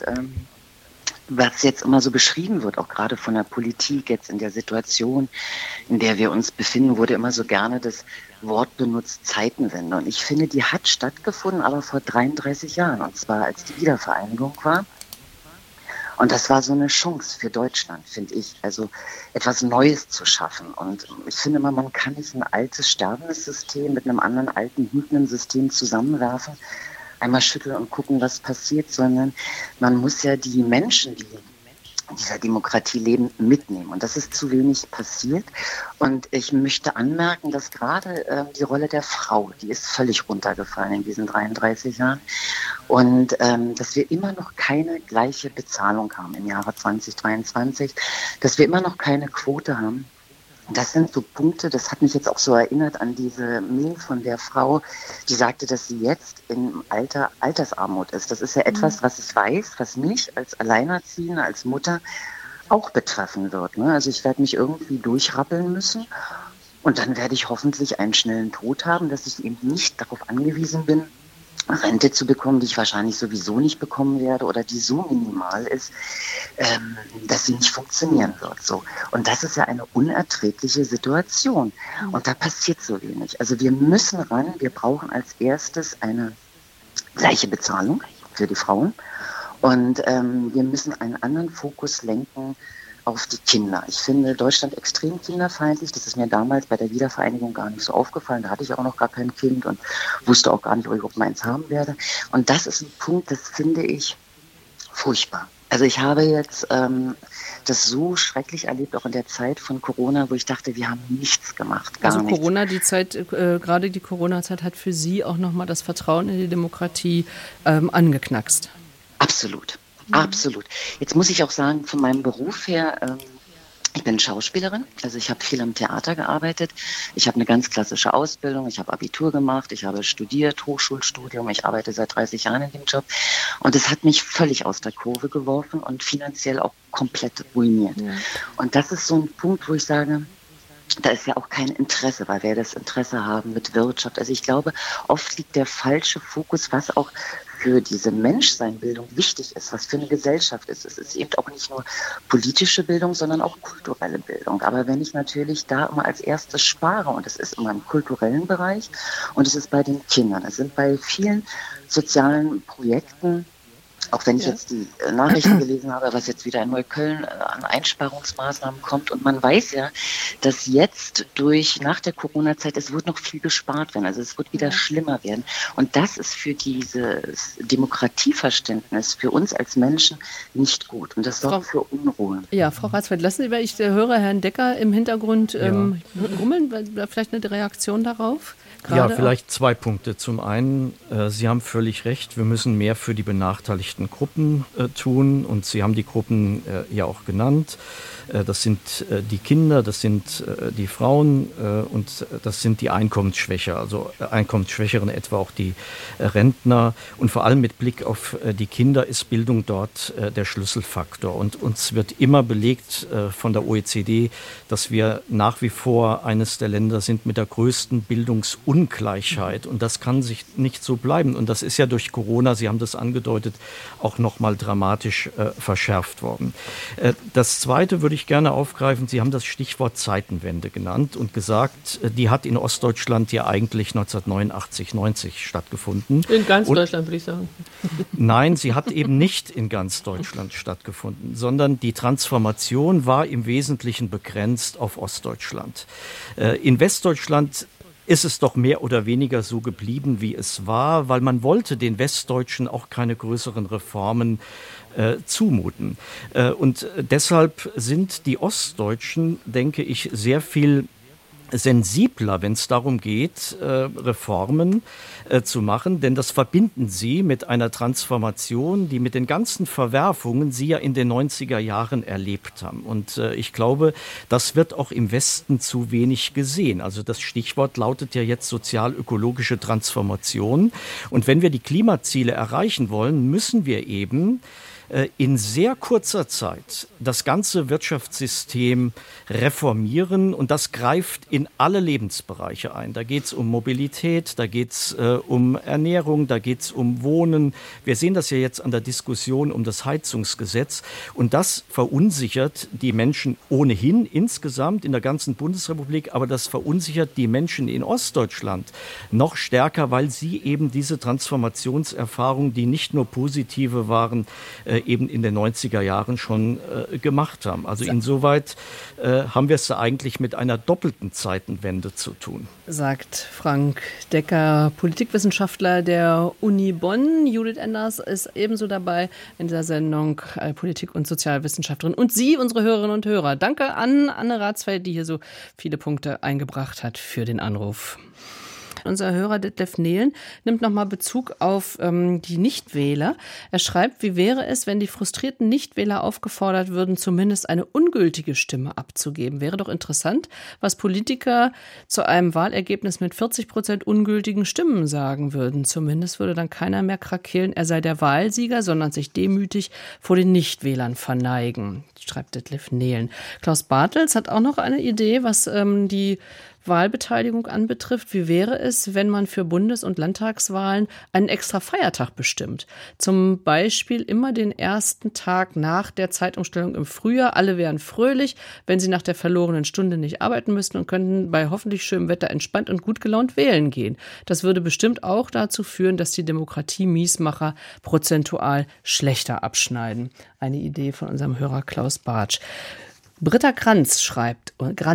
was jetzt immer so beschrieben wird, auch gerade von der Politik jetzt in der Situation, in der wir uns befinden, wurde immer so gerne das Wort benutzt, Zeitenwende. Und ich finde, die hat stattgefunden, aber vor 33 Jahren, und zwar als die Wiedervereinigung war. Und das war so eine Chance für Deutschland, finde ich, also etwas Neues zu schaffen. Und ich finde immer, man kann nicht ein altes, sterbendes System mit einem anderen alten, hütenden System zusammenwerfen, einmal schütteln und gucken, was passiert, sondern man muss ja die Menschen, die in dieser Demokratie leben, mitnehmen. Und das ist zu wenig passiert. Und ich möchte anmerken, dass gerade die Rolle der Frau, die ist völlig runtergefallen in diesen 33 Jahren. Und dass wir immer noch keine gleiche Bezahlung haben im Jahre 2023, dass wir immer noch keine Quote haben. Das sind so Punkte, das hat mich jetzt auch so erinnert an diese Mail von der Frau, die sagte, dass sie jetzt im Alter Altersarmut ist. Das ist ja etwas, was ich weiß, was mich als Alleinerziehende, als Mutter auch betreffen wird. Ne? Also ich werde mich irgendwie durchrappeln müssen und dann werde ich hoffentlich einen schnellen Tod haben, dass ich eben nicht darauf angewiesen bin, Rente zu bekommen, die ich wahrscheinlich sowieso nicht bekommen werde oder die so minimal ist, dass sie nicht funktionieren wird. So. Und das ist ja eine unerträgliche Situation. Und da passiert so wenig. Also wir müssen ran, wir brauchen als erstes eine gleiche Bezahlung für die Frauen. Und wir müssen einen anderen Fokus lenken auf die Kinder. Ich finde Deutschland extrem kinderfeindlich. Das ist mir damals bei der Wiedervereinigung gar nicht so aufgefallen. Da hatte ich auch noch gar kein Kind und wusste auch gar nicht, ob ich überhaupt meins haben werde. Und das ist ein Punkt, das finde ich furchtbar. Also ich habe jetzt das so schrecklich erlebt, auch in der Zeit von Corona, wo ich dachte, wir haben nichts gemacht, gar nichts. Corona, die Zeit, gerade die Corona-Zeit hat für Sie auch nochmal das Vertrauen in die Demokratie angeknackst. Absolut. Absolut. Jetzt muss ich auch sagen, von meinem Beruf her, ich bin Schauspielerin, also ich habe viel am Theater gearbeitet. Ich habe eine ganz klassische Ausbildung, ich habe Abitur gemacht, ich habe studiert, Hochschulstudium, ich arbeite seit 30 Jahren in dem Job. Und es hat mich völlig aus der Kurve geworfen und finanziell auch komplett ruiniert. Ja. Und das ist so ein Punkt, wo ich sage, da ist ja auch kein Interesse, weil wir das Interesse haben mit Wirtschaft. Also ich glaube, oft liegt der falsche Fokus, was auch für diese Menschseinbildung wichtig ist, was für eine Gesellschaft ist. Es ist eben auch nicht nur politische Bildung, sondern auch kulturelle Bildung. Aber wenn ich natürlich da immer als erstes spare, und es ist immer im kulturellen Bereich und es ist bei den Kindern, es sind bei vielen sozialen Projekten, auch wenn ich jetzt die Nachrichten gelesen habe, was jetzt wieder in Neukölln an Einsparungsmaßnahmen kommt. Und man weiß ja, dass jetzt nach der Corona-Zeit, es wird noch viel gespart werden. Also es wird wieder schlimmer werden. Und das ist für dieses Demokratieverständnis für uns als Menschen nicht gut. Und das sorgt für Unruhe. Ja, Frau Ratsfeld, lassen Sie, weil ich höre Herrn Decker im Hintergrund grummeln, vielleicht eine Reaktion darauf. Ja, vielleicht 2 Punkte. Zum einen, Sie haben völlig recht, wir müssen mehr für die benachteiligten Gruppen tun und Sie haben die Gruppen ja auch genannt. Das sind die Kinder, das sind die Frauen und das sind die Einkommensschwächer, also Einkommensschwächeren, etwa auch die Rentner. Und vor allem mit Blick auf die Kinder ist Bildung dort der Schlüsselfaktor. Und uns wird immer belegt von der OECD, dass wir nach wie vor eines der Länder sind mit der größten Bildungsungleichheit. Und das kann sich nicht so bleiben. Und das ist ja durch Corona, Sie haben das angedeutet, auch noch mal dramatisch verschärft worden. Das Zweite würde ich gerne aufgreifen. Sie haben das Stichwort Zeitenwende genannt und gesagt, die hat in Ostdeutschland ja eigentlich 1989, 90 stattgefunden. In ganz Deutschland, würde ich sagen. Nein, sie hat eben nicht in ganz Deutschland stattgefunden, sondern die Transformation war im Wesentlichen begrenzt auf Ostdeutschland. In Westdeutschland ist es doch mehr oder weniger so geblieben, wie es war, weil man wollte den Westdeutschen auch keine größeren Reformen zumuten. Und deshalb sind die Ostdeutschen, denke ich, sehr viel sensibler, wenn es darum geht, Reformen zu machen, denn das verbinden sie mit einer Transformation, die mit den ganzen Verwerfungen sie ja in den 90er Jahren erlebt haben. Und ich glaube, das wird auch im Westen zu wenig gesehen. Also das Stichwort lautet ja jetzt sozial-ökologische Transformation. Und wenn wir die Klimaziele erreichen wollen, müssen wir eben in sehr kurzer Zeit das ganze Wirtschaftssystem reformieren und das greift in alle Lebensbereiche ein. Da geht es um Mobilität, da geht es um Ernährung, da geht es um Wohnen. Wir sehen das ja jetzt an der Diskussion um das Heizungsgesetz und das verunsichert die Menschen ohnehin insgesamt in der ganzen Bundesrepublik, aber das verunsichert die Menschen in Ostdeutschland noch stärker, weil sie eben diese Transformationserfahrung, die nicht nur positive waren, eben in den 90er Jahren schon gemacht haben. Also insoweit haben wir es da eigentlich mit einer doppelten Zeitenwende zu tun. Sagt Frank Decker, Politikwissenschaftler der Uni Bonn. Judith Enders ist ebenso dabei in dieser Sendung, Politik- und Sozialwissenschaftlerin. Und Sie, unsere Hörerinnen und Hörer. Danke an Anne Ratsfeld, die hier so viele Punkte eingebracht hat für den Anruf. Unser Hörer Detlef Nehlen nimmt nochmal Bezug auf die Nichtwähler. Er schreibt, wie wäre es, wenn die frustrierten Nichtwähler aufgefordert würden, zumindest eine ungültige Stimme abzugeben? Wäre doch interessant, was Politiker zu einem Wahlergebnis mit 40% ungültigen Stimmen sagen würden. Zumindest würde dann keiner mehr krakeelen, er sei der Wahlsieger, sondern sich demütig vor den Nichtwählern verneigen, schreibt Detlef Nehlen. Klaus Bartels hat auch noch eine Idee, was die Wahlbeteiligung anbetrifft. Wie wäre es, wenn man für Bundes- und Landtagswahlen einen extra Feiertag bestimmt? Zum Beispiel immer den ersten Tag nach der Zeitumstellung im Frühjahr. Alle wären fröhlich, wenn sie nach der verlorenen Stunde nicht arbeiten müssten und könnten bei hoffentlich schönem Wetter entspannt und gut gelaunt wählen gehen. Das würde bestimmt auch dazu führen, dass die Demokratie-Miesmacher prozentual schlechter abschneiden. Eine Idee von unserem Hörer Klaus Bartsch. Britta Granz schreibt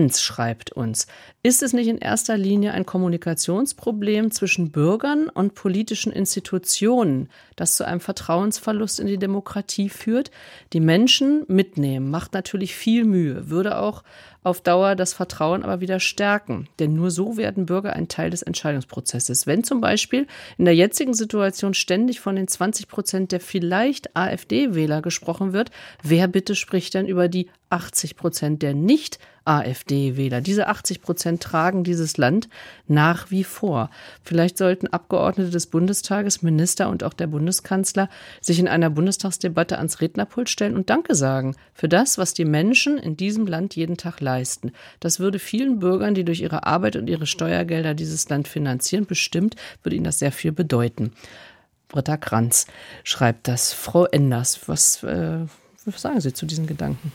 uns, ist es nicht in erster Linie ein Kommunikationsproblem zwischen Bürgern und politischen Institutionen, das zu einem Vertrauensverlust in die Demokratie führt? Die Menschen mitnehmen macht natürlich viel Mühe, würde auch auf Dauer das Vertrauen aber wieder stärken. Denn nur so werden Bürger ein Teil des Entscheidungsprozesses. Wenn zum Beispiel in der jetzigen Situation ständig von den 20% der vielleicht AfD-Wähler gesprochen wird, wer bitte spricht dann über die 80% der Nicht-AfD-Wähler? Diese 80% tragen dieses Land nach wie vor. Vielleicht sollten Abgeordnete des Bundestages, Minister und auch der Bundeskanzler sich in einer Bundestagsdebatte ans Rednerpult stellen und Danke sagen für das, was die Menschen in diesem Land jeden Tag leisten. Das würde vielen Bürgern, die durch ihre Arbeit und ihre Steuergelder dieses Land finanzieren, bestimmt, würde ihnen das sehr viel bedeuten. Britta Kranz schreibt das. Frau Enders, was sagen Sie zu diesen Gedanken?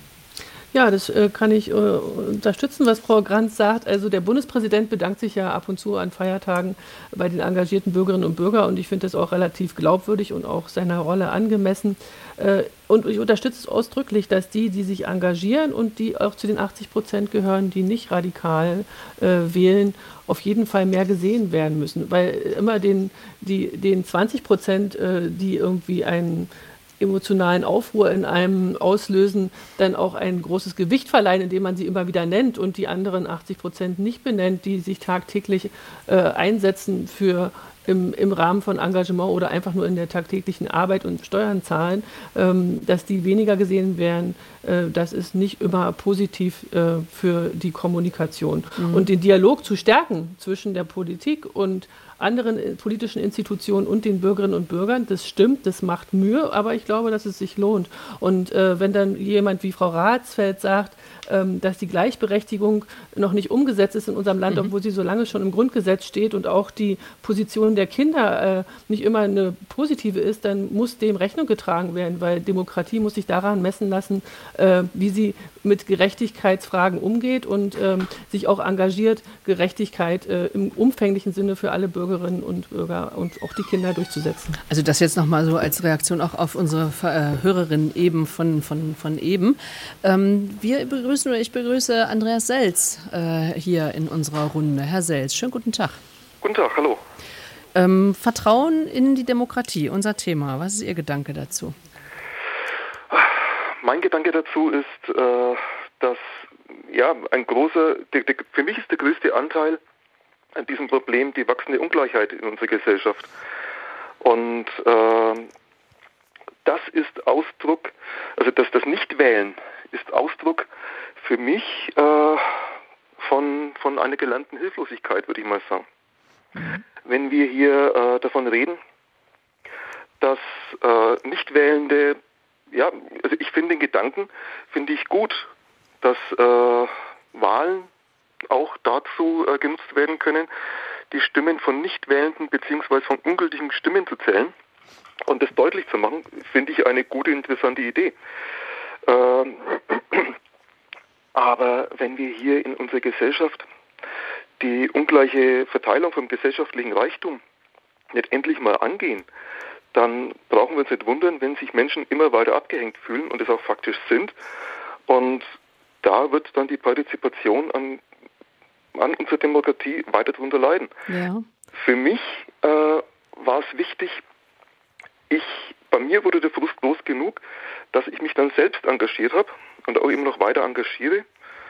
Ja, das kann ich unterstützen, was Frau Granz sagt. Also der Bundespräsident bedankt sich ja ab und zu an Feiertagen bei den engagierten Bürgerinnen und Bürgern und ich finde das auch relativ glaubwürdig und auch seiner Rolle angemessen. Und ich unterstütze es ausdrücklich, dass die sich engagieren und die auch zu den 80% gehören, die nicht radikal wählen, auf jeden Fall mehr gesehen werden müssen. Weil immer den 20%, die irgendwie emotionalen Aufruhr in einem auslösen, dann auch ein großes Gewicht verleihen, indem man sie immer wieder nennt und die anderen 80% nicht benennt, die sich tagtäglich einsetzen für im Rahmen von Engagement oder einfach nur in der tagtäglichen Arbeit und Steuern zahlen, dass die weniger gesehen werden, das ist nicht immer positiv für die Kommunikation. Und den Dialog zu stärken zwischen der Politik und anderen politischen Institutionen und den Bürgerinnen und Bürgern, das stimmt, das macht Mühe, aber ich glaube, dass es sich lohnt. Und wenn dann jemand wie Frau Ratsfeld sagt, dass die Gleichberechtigung noch nicht umgesetzt ist in unserem Land, obwohl sie so lange schon im Grundgesetz steht und auch die Position der Kinder nicht immer eine positive ist, dann muss dem Rechnung getragen werden, weil Demokratie muss sich daran messen lassen, wie sie mit Gerechtigkeitsfragen umgeht und sich auch engagiert, Gerechtigkeit im umfänglichen Sinne für alle Bürgerinnen und Bürger und auch die Kinder durchzusetzen. Also das jetzt nochmal so als Reaktion auch auf unsere Hörerin eben von eben. Ich begrüße Andreas Selz hier in unserer Runde. Herr Selz, schönen guten Tag. Guten Tag, hallo. Vertrauen in die Demokratie, unser Thema. Was ist Ihr Gedanke dazu? Mein Gedanke dazu ist, dass für mich ist der größte Anteil an diesem Problem die wachsende Ungleichheit in unserer Gesellschaft. Und das ist Ausdruck, also das Nichtwählen ist Ausdruck für mich von einer gelernten Hilflosigkeit, würde ich mal sagen. Wenn wir hier davon reden, dass Nichtwählende, also ich finde den Gedanken, finde ich gut, dass Wahlen auch dazu genutzt werden können, die Stimmen von Nichtwählenden bzw. von ungültigen Stimmen zu zählen. Und das deutlich zu machen, finde ich eine gute, interessante Idee. Aber wenn wir hier in unserer Gesellschaft die ungleiche Verteilung vom gesellschaftlichen Reichtum nicht endlich mal angehen, dann brauchen wir uns nicht wundern, wenn sich Menschen immer weiter abgehängt fühlen und es auch faktisch sind. Und da wird dann die Partizipation an unserer Demokratie weiter darunter leiden. Ja. Für mich war es wichtig, bei mir wurde der Frust groß genug, dass ich mich dann selbst engagiert habe und auch immer noch weiter engagiere.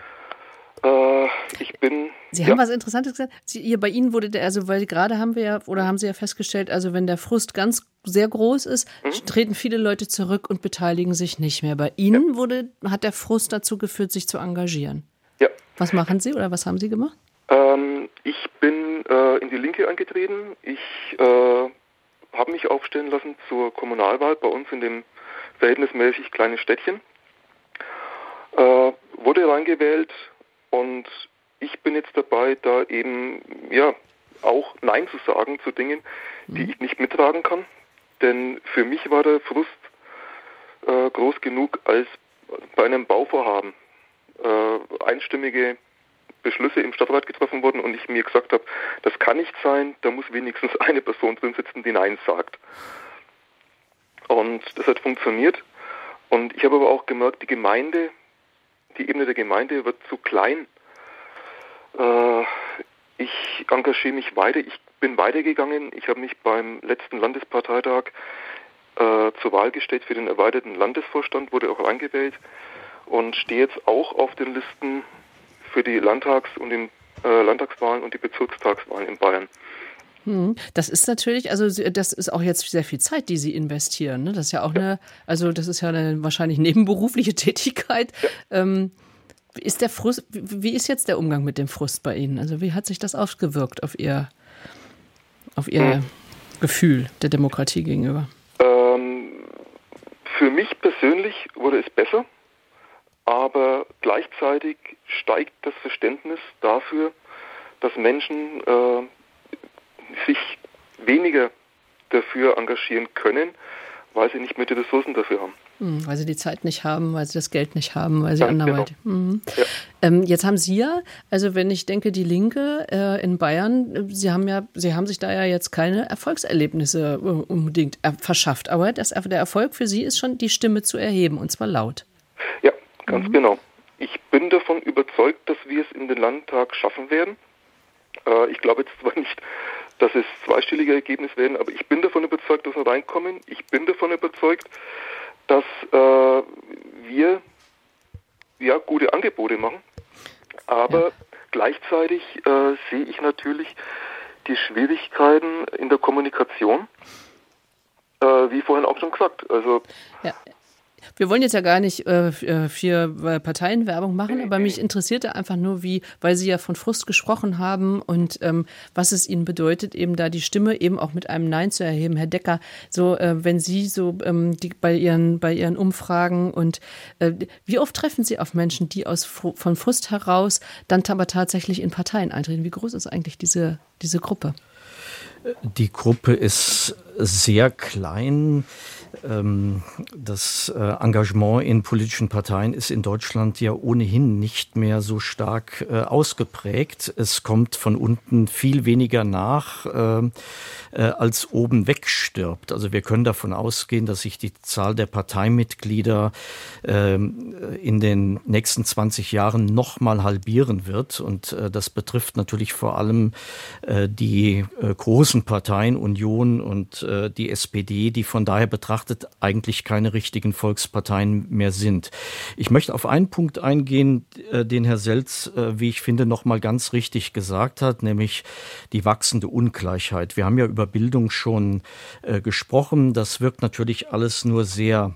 Sie haben was Interessantes gesagt. Bei Ihnen wurde weil gerade haben Sie ja festgestellt, also wenn der Frust sehr groß ist, treten viele Leute zurück und beteiligen sich nicht mehr. Bei Ihnen hat der Frust dazu geführt, sich zu engagieren. Ja. Was machen Sie oder was haben Sie gemacht? Ich bin in die Linke eingetreten. Ich habe mich aufstellen lassen zur Kommunalwahl bei uns in dem verhältnismäßig kleinen Städtchen. Wurde reingewählt und ich bin jetzt dabei, da eben auch Nein zu sagen zu Dingen, die ich nicht mittragen kann. Denn für mich war der Frust groß genug, als bei einem Bauvorhaben einstimmige Beschlüsse im Stadtrat getroffen wurden und ich mir gesagt habe, das kann nicht sein, da muss wenigstens eine Person drin sitzen, die Nein sagt. Und das hat funktioniert. Und ich habe aber auch gemerkt, die Ebene der Gemeinde wird zu klein. Ich engagiere mich weiter. Ich bin weitergegangen. Ich habe mich beim letzten Landesparteitag zur Wahl gestellt für den erweiterten Landesvorstand, wurde auch reingewählt und stehe jetzt auch auf den Listen für die Landtagswahlen und die Bezirkstagswahlen in Bayern. Das ist natürlich, das ist auch jetzt sehr viel Zeit, die Sie investieren. Ne? Das ist ja auch eine wahrscheinlich nebenberufliche Tätigkeit. Ja. Ist der Frust, wie ist jetzt der Umgang mit dem Frust bei Ihnen? Also wie hat sich das ausgewirkt auf Ihr Gefühl der Demokratie gegenüber? Für mich persönlich wurde es besser, aber gleichzeitig steigt das Verständnis dafür, dass Menschen sich weniger dafür engagieren können, weil sie nicht mehr die Ressourcen dafür haben. Weil sie die Zeit nicht haben, weil sie das Geld nicht haben, weil sie anderweitig. Genau. Ja. Jetzt haben Sie also wenn ich denke, die Linke in Bayern, Sie haben sich da ja jetzt keine Erfolgserlebnisse unbedingt verschafft, aber der Erfolg für Sie ist schon, die Stimme zu erheben, und zwar laut. Ja, ganz genau. Ich bin davon überzeugt, dass wir es in den Landtag schaffen werden. Ich glaube jetzt zwar nicht, dass es zweistellige Ergebnisse werden, aber ich bin davon überzeugt, dass wir reinkommen. Ich bin davon überzeugt, Angebote machen. Aber gleichzeitig sehe ich natürlich die Schwierigkeiten in der Kommunikation, wie vorhin auch schon gesagt. Also wir wollen jetzt ja gar nicht für Parteienwerbung machen, aber mich interessierte einfach nur, weil Sie ja von Frust gesprochen haben und was es Ihnen bedeutet, eben da die Stimme eben auch mit einem Nein zu erheben. Herr Decker, so wenn Sie so bei Ihren Umfragen und wie oft treffen Sie auf Menschen, die von Frust heraus dann aber tatsächlich in Parteien eintreten? Wie groß ist eigentlich diese Gruppe? Die Gruppe ist sehr klein. Das Engagement in politischen Parteien ist in Deutschland ja ohnehin nicht mehr so stark ausgeprägt. Es kommt von unten viel weniger nach, als oben wegstirbt. Also wir können davon ausgehen, dass sich die Zahl der Parteimitglieder in den nächsten 20 Jahren noch mal halbieren wird. Und das betrifft natürlich vor allem die großen Parteien, Union und die SPD, die von daher betrachtet eigentlich keine richtigen Volksparteien mehr sind. Ich möchte auf einen Punkt eingehen, den Herr Selz, wie ich finde, noch mal ganz richtig gesagt hat, nämlich die wachsende Ungleichheit. Wir haben ja über Bildung schon gesprochen. Das wirkt natürlich alles nur sehr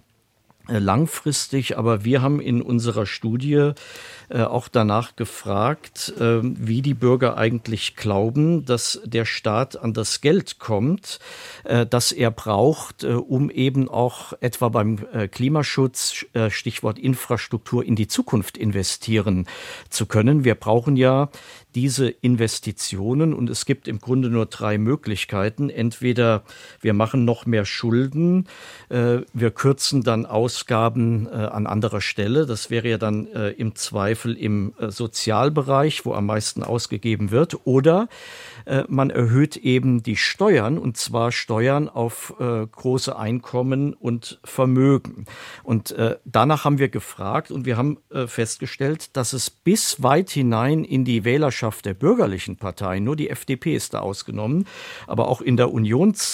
langfristig, aber wir haben in unserer Studie auch danach gefragt, wie die Bürger eigentlich glauben, dass der Staat an das Geld kommt, das er braucht, um eben auch etwa beim Klimaschutz, Stichwort Infrastruktur, in die Zukunft investieren zu können. Wir brauchen ja diese Investitionen und es gibt im Grunde nur 3 Möglichkeiten. Entweder wir machen noch mehr Schulden, wir kürzen dann Ausgaben an anderer Stelle. Das wäre ja dann im Zweifel im Sozialbereich, wo am meisten ausgegeben wird. Oder man erhöht eben die Steuern, und zwar Steuern auf große Einkommen und Vermögen. Und danach haben wir gefragt und wir haben festgestellt, dass es bis weit hinein in die Wählerschaft der bürgerlichen Parteien, nur die FDP ist da ausgenommen, aber auch in der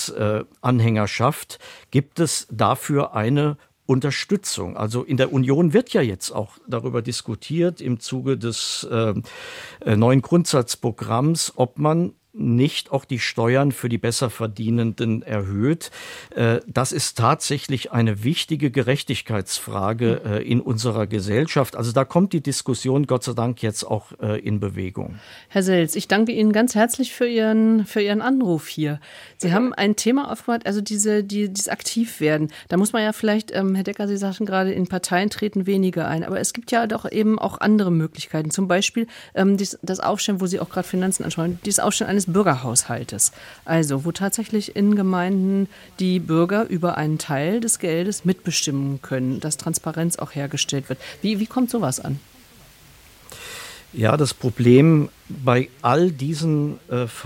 Unionsanhängerschaft gibt es dafür eine Unterstützung. Also in der Union wird ja jetzt auch darüber diskutiert im Zuge des neuen Grundsatzprogramms, ob man nicht auch die Steuern für die Besserverdienenden erhöht. Das ist tatsächlich eine wichtige Gerechtigkeitsfrage in unserer Gesellschaft. Also da kommt die Diskussion Gott sei Dank jetzt auch in Bewegung. Herr Selz, ich danke Ihnen ganz herzlich für Ihren Anruf hier. Sie haben ein Thema aufgemacht, also dieses Aktivwerden. Da muss man ja vielleicht, Herr Decker, Sie sagten gerade, in Parteien treten weniger ein. Aber es gibt ja doch eben auch andere Möglichkeiten. Zum Beispiel das Aufstellen, wo Sie auch gerade Finanzen anschauen, dieses Aufstellen eines Bürgerhaushaltes. Also, wo tatsächlich in Gemeinden die Bürger über einen Teil des Geldes mitbestimmen können, dass Transparenz auch hergestellt wird. Wie kommt sowas an? Ja, das Problem bei all diesen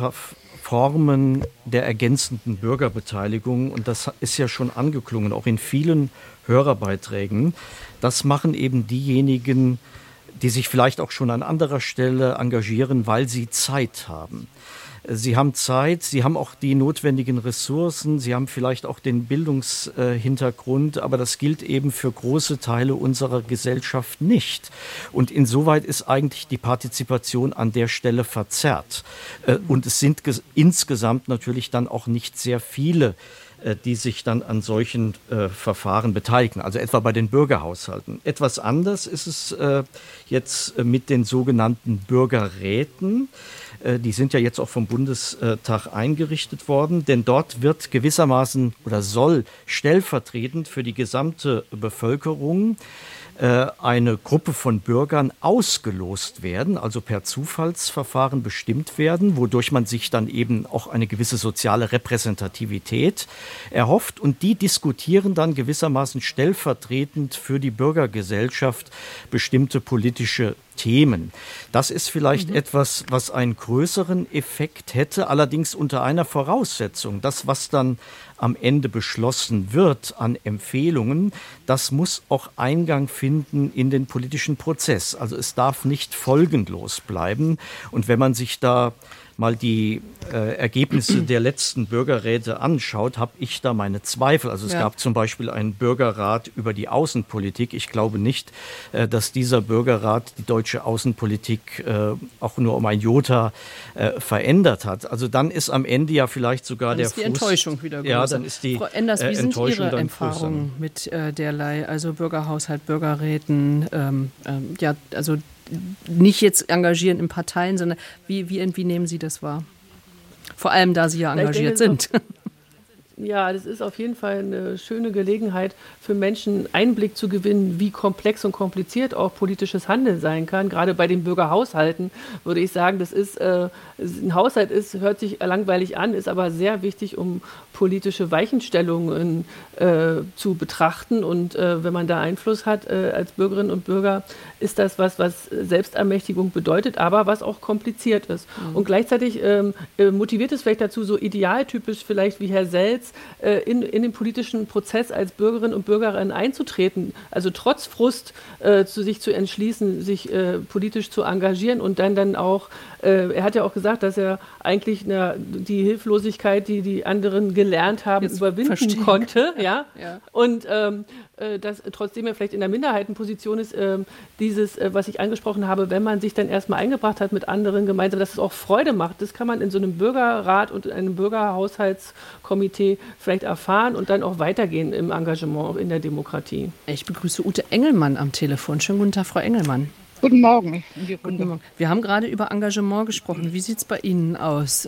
Formen der ergänzenden Bürgerbeteiligung, und das ist ja schon angeklungen, auch in vielen Hörerbeiträgen, das machen eben diejenigen, die sich vielleicht auch schon an anderer Stelle engagieren, weil sie Zeit haben. Sie haben Zeit, Sie haben auch die notwendigen Ressourcen, Sie haben vielleicht auch den Bildungshintergrund, aber das gilt eben für große Teile unserer Gesellschaft nicht. Und insoweit ist eigentlich die Partizipation an der Stelle verzerrt. Und es sind insgesamt natürlich dann auch nicht sehr viele, die sich dann an solchen Verfahren beteiligen, also etwa bei den Bürgerhaushalten. Etwas anders ist es jetzt mit den sogenannten Bürgerräten. Die sind ja jetzt auch vom Bundestag eingerichtet worden, denn dort wird gewissermaßen oder soll stellvertretend für die gesamte Bevölkerung eine Gruppe von Bürgern ausgelost werden, also per Zufallsverfahren bestimmt werden, wodurch man sich dann eben auch eine gewisse soziale Repräsentativität erhofft. Und die diskutieren dann gewissermaßen stellvertretend für die Bürgergesellschaft bestimmte politische Themen. Das ist vielleicht etwas, was einen größeren Effekt hätte, allerdings unter einer Voraussetzung. Das, was dann am Ende beschlossen wird an Empfehlungen, das muss auch Eingang finden in den politischen Prozess. Also es darf nicht folgenlos bleiben. Und wenn man sich da mal die Ergebnisse der letzten Bürgerräte anschaut, habe ich da meine Zweifel. Also es gab zum Beispiel einen Bürgerrat über die Außenpolitik. Ich glaube nicht, dass dieser Bürgerrat die deutsche Außenpolitik auch nur um ein Jota verändert hat. Also dann ist am Ende ja vielleicht sogar der Frust. Dann ist die Enttäuschung wieder größer. Ja, dann ist die Frau Enders, wie sind Ihre Erfahrungen mit derlei, also Bürgerhaushalt, Bürgerräten, also nicht jetzt engagieren in Parteien, sondern wie nehmen Sie das wahr? Vor allem, da Sie ja engagiert sind. Ja, das ist auf jeden Fall eine schöne Gelegenheit für Menschen, Einblick zu gewinnen, wie komplex und kompliziert auch politisches Handeln sein kann. Gerade bei den Bürgerhaushalten würde ich sagen, das ist ein Haushalt hört sich langweilig an, ist aber sehr wichtig, um politische Weichenstellungen zu betrachten. Und wenn man da Einfluss hat als Bürgerinnen und Bürger, ist das was Selbstermächtigung bedeutet, aber was auch kompliziert ist. Und gleichzeitig motiviert es vielleicht dazu, so idealtypisch vielleicht wie Herr Selz, in den politischen Prozess als Bürgerin und Bürgerin einzutreten, also trotz Frust sich zu entschließen, sich politisch zu engagieren und dann auch, er hat ja auch gesagt, dass er eigentlich die Hilflosigkeit, die anderen gelernt haben, jetzt überwinden konnte. Ja? Und dass trotzdem er vielleicht in der Minderheitenposition ist, dieses, was ich angesprochen habe, wenn man sich dann erstmal eingebracht hat mit anderen gemeinsam, dass es auch Freude macht. Das kann man in so einem Bürgerrat und in einem Bürgerhaushaltskomitee vielleicht erfahren und dann auch weitergehen im Engagement in der Demokratie. Ich begrüße Ute Engelmann am Telefon. Schönen guten Tag, Frau Engelmann. Guten Morgen. Guten Morgen. Wir haben gerade über Engagement gesprochen. Wie sieht es bei Ihnen aus?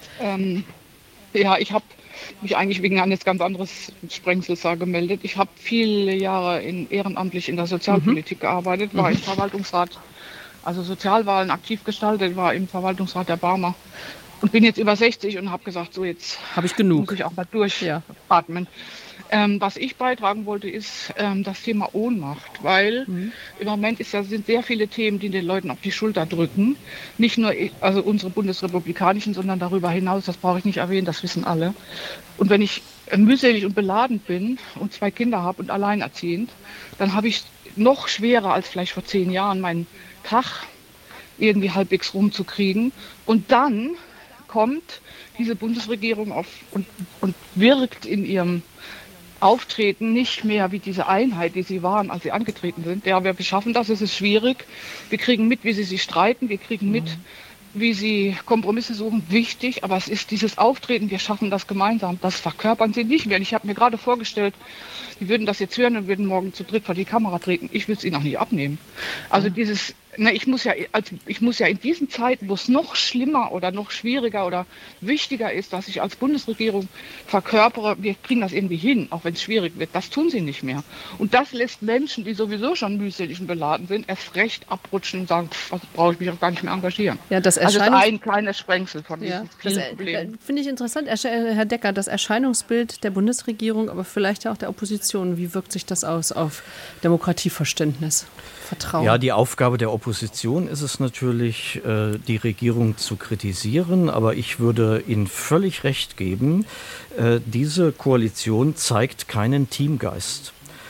Ich habe mich eigentlich wegen eines ganz anderes Sprengsels gemeldet. Ich habe viele Jahre ehrenamtlich in der Sozialpolitik gearbeitet, war im Verwaltungsrat, also Sozialwahlen aktiv gestaltet, war im Verwaltungsrat der Barmer und bin jetzt über 60 und habe gesagt, so jetzt habe ich genug. Muss ich auch mal durchatmen. Was ich beitragen wollte, ist das Thema Ohnmacht, weil im Moment sind sehr viele Themen, die den Leuten auf die Schulter drücken. Nicht nur also unsere bundesrepublikanischen, sondern darüber hinaus, das brauche ich nicht erwähnen, das wissen alle. Und wenn ich mühselig und beladen bin und 2 Kinder habe und alleinerziehend, dann habe ich noch schwerer als vielleicht vor 10 Jahren meinen Tag irgendwie halbwegs rumzukriegen. Und dann kommt diese Bundesregierung auf und wirkt in ihrem Auftreten nicht mehr wie diese Einheit, die sie waren, als sie angetreten sind. Ja, wir schaffen das, es ist schwierig. Wir kriegen mit, wie sie sich streiten, wir kriegen mit, wie sie Kompromisse suchen, wichtig, aber es ist dieses Auftreten, wir schaffen das gemeinsam, das verkörpern sie nicht mehr. Ich habe mir gerade vorgestellt, die würden das jetzt hören und würden morgen zu dritt vor die Kamera treten. Ich will es ihnen auch nicht abnehmen. Also ich muss ja in diesen Zeiten, wo es noch schlimmer oder noch schwieriger oder wichtiger ist, dass ich als Bundesregierung verkörpere, wir kriegen das irgendwie hin, auch wenn es schwierig wird. Das tun sie nicht mehr. Und das lässt Menschen, die sowieso schon mühselig und beladen sind, erst recht abrutschen und sagen, was brauche ich mich auch gar nicht mehr engagieren. Ja, das ist ein kleines Sprengsel von diesen vielen Problemen. Finde ich interessant, Herr Decker, das Erscheinungsbild der Bundesregierung, aber vielleicht auch der Opposition. Wie wirkt sich das aus auf Demokratieverständnis, Vertrauen? Ja, die Aufgabe der Opposition ist es natürlich, die Regierung zu kritisieren, aber ich würde Ihnen völlig recht geben, diese Koalition zeigt keinen Teamgeist.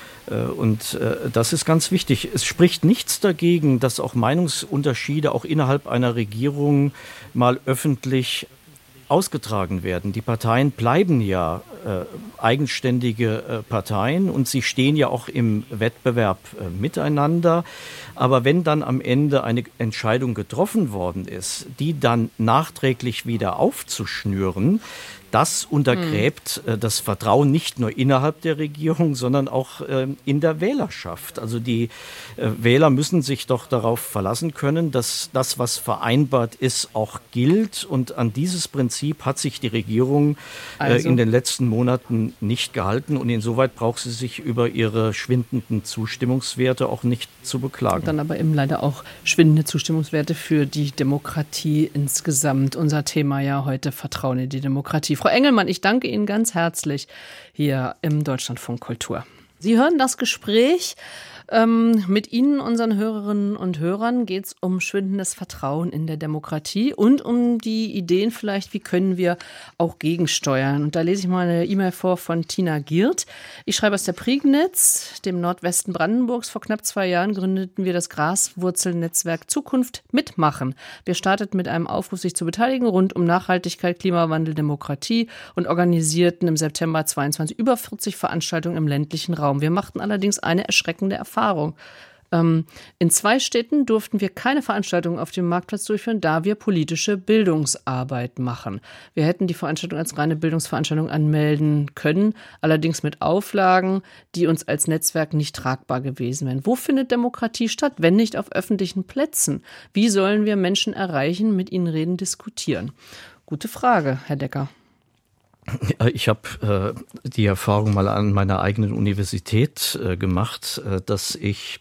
Und das ist ganz wichtig. Es spricht nichts dagegen, dass auch Meinungsunterschiede auch innerhalb einer Regierung mal öffentlich ausgetragen werden. Die Parteien bleiben ja eigenständige Parteien und sie stehen ja auch im Wettbewerb miteinander. Aber wenn dann am Ende eine Entscheidung getroffen worden ist, die dann nachträglich wieder aufzuschnüren, das untergräbt das Vertrauen nicht nur innerhalb der Regierung, sondern auch in der Wählerschaft. Also die Wähler müssen sich doch darauf verlassen können, dass das, was vereinbart ist, auch gilt. Und an dieses Prinzip hat sich die Regierung in den letzten Monaten nicht gehalten. Und insoweit braucht sie sich über ihre schwindenden Zustimmungswerte auch nicht zu beklagen. Und dann aber eben leider auch schwindende Zustimmungswerte für die Demokratie insgesamt. Unser Thema ja heute, Vertrauen in die Demokratie. Frau Engelmann, ich danke Ihnen ganz herzlich hier im Deutschlandfunk Kultur. Sie hören das Gespräch Mit Ihnen, unseren Hörerinnen und Hörern, geht es um schwindendes Vertrauen in der Demokratie und um die Ideen vielleicht, wie können wir auch gegensteuern. Und da lese ich mal eine E-Mail vor von Tina Giert. Ich schreibe aus der Prignitz, dem Nordwesten Brandenburgs. Vor knapp 2 Jahren gründeten wir das Graswurzelnetzwerk Zukunft mitmachen. Wir starteten mit einem Aufruf, sich zu beteiligen, rund um Nachhaltigkeit, Klimawandel, Demokratie und organisierten im September 22 über 40 Veranstaltungen im ländlichen Raum. Wir machten allerdings eine erschreckende Erfahrung. In 2 Städten durften wir keine Veranstaltungen auf dem Marktplatz durchführen, da wir politische Bildungsarbeit machen. Wir hätten die Veranstaltung als reine Bildungsveranstaltung anmelden können, allerdings mit Auflagen, die uns als Netzwerk nicht tragbar gewesen wären. Wo findet Demokratie statt, wenn nicht auf öffentlichen Plätzen? Wie sollen wir Menschen erreichen, mit ihnen reden, diskutieren? Gute Frage, Herr Decker. Ich habe die Erfahrung mal an meiner eigenen Universität gemacht, dass ich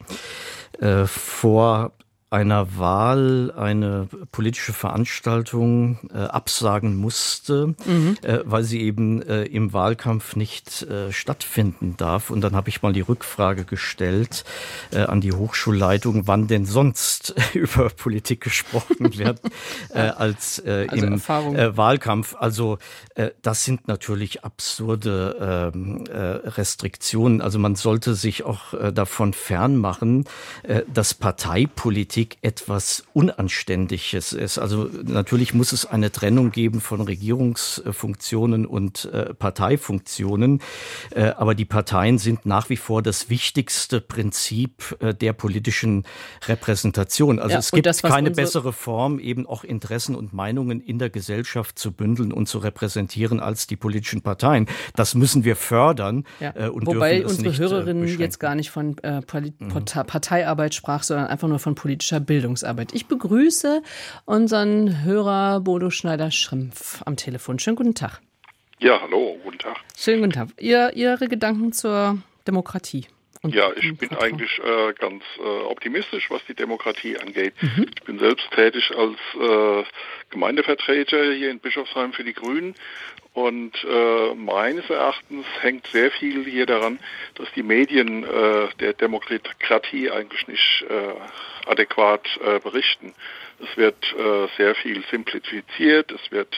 vor einer Wahl eine politische Veranstaltung absagen musste, weil sie eben im Wahlkampf nicht stattfinden darf. Und dann habe ich mal die Rückfrage gestellt an die Hochschulleitung, wann denn sonst über Politik gesprochen wird als im Wahlkampf. Also das sind natürlich absurde Restriktionen. Also man sollte sich auch davon fernmachen, dass Parteipolitik etwas Unanständiges ist. Also natürlich muss es eine Trennung geben von Regierungsfunktionen und Parteifunktionen, aber die Parteien sind nach wie vor das wichtigste Prinzip der politischen Repräsentation. Also es gibt keine bessere Form, eben auch Interessen und Meinungen in der Gesellschaft zu bündeln und zu repräsentieren als die politischen Parteien. Das müssen wir fördern und wobei dürfen es nicht unsere Hörerin jetzt gar nicht von Parteiarbeit sprach, sondern einfach nur von politischer Bildungsarbeit. Ich begrüße unseren Hörer Bodo Schneider-Schrimpf am Telefon. Schönen guten Tag. Ja, hallo, guten Tag. Schönen guten Tag. Ihre Gedanken zur Demokratie? Ja, ich bin eigentlich ganz optimistisch, was die Demokratie angeht. Ich bin selbst tätig als Gemeindevertreter hier in Bischofsheim für die Grünen. Und meines Erachtens hängt sehr viel hier daran, dass die Medien der Demokratie eigentlich nicht adäquat berichten. Es wird sehr viel simplifiziert, es wird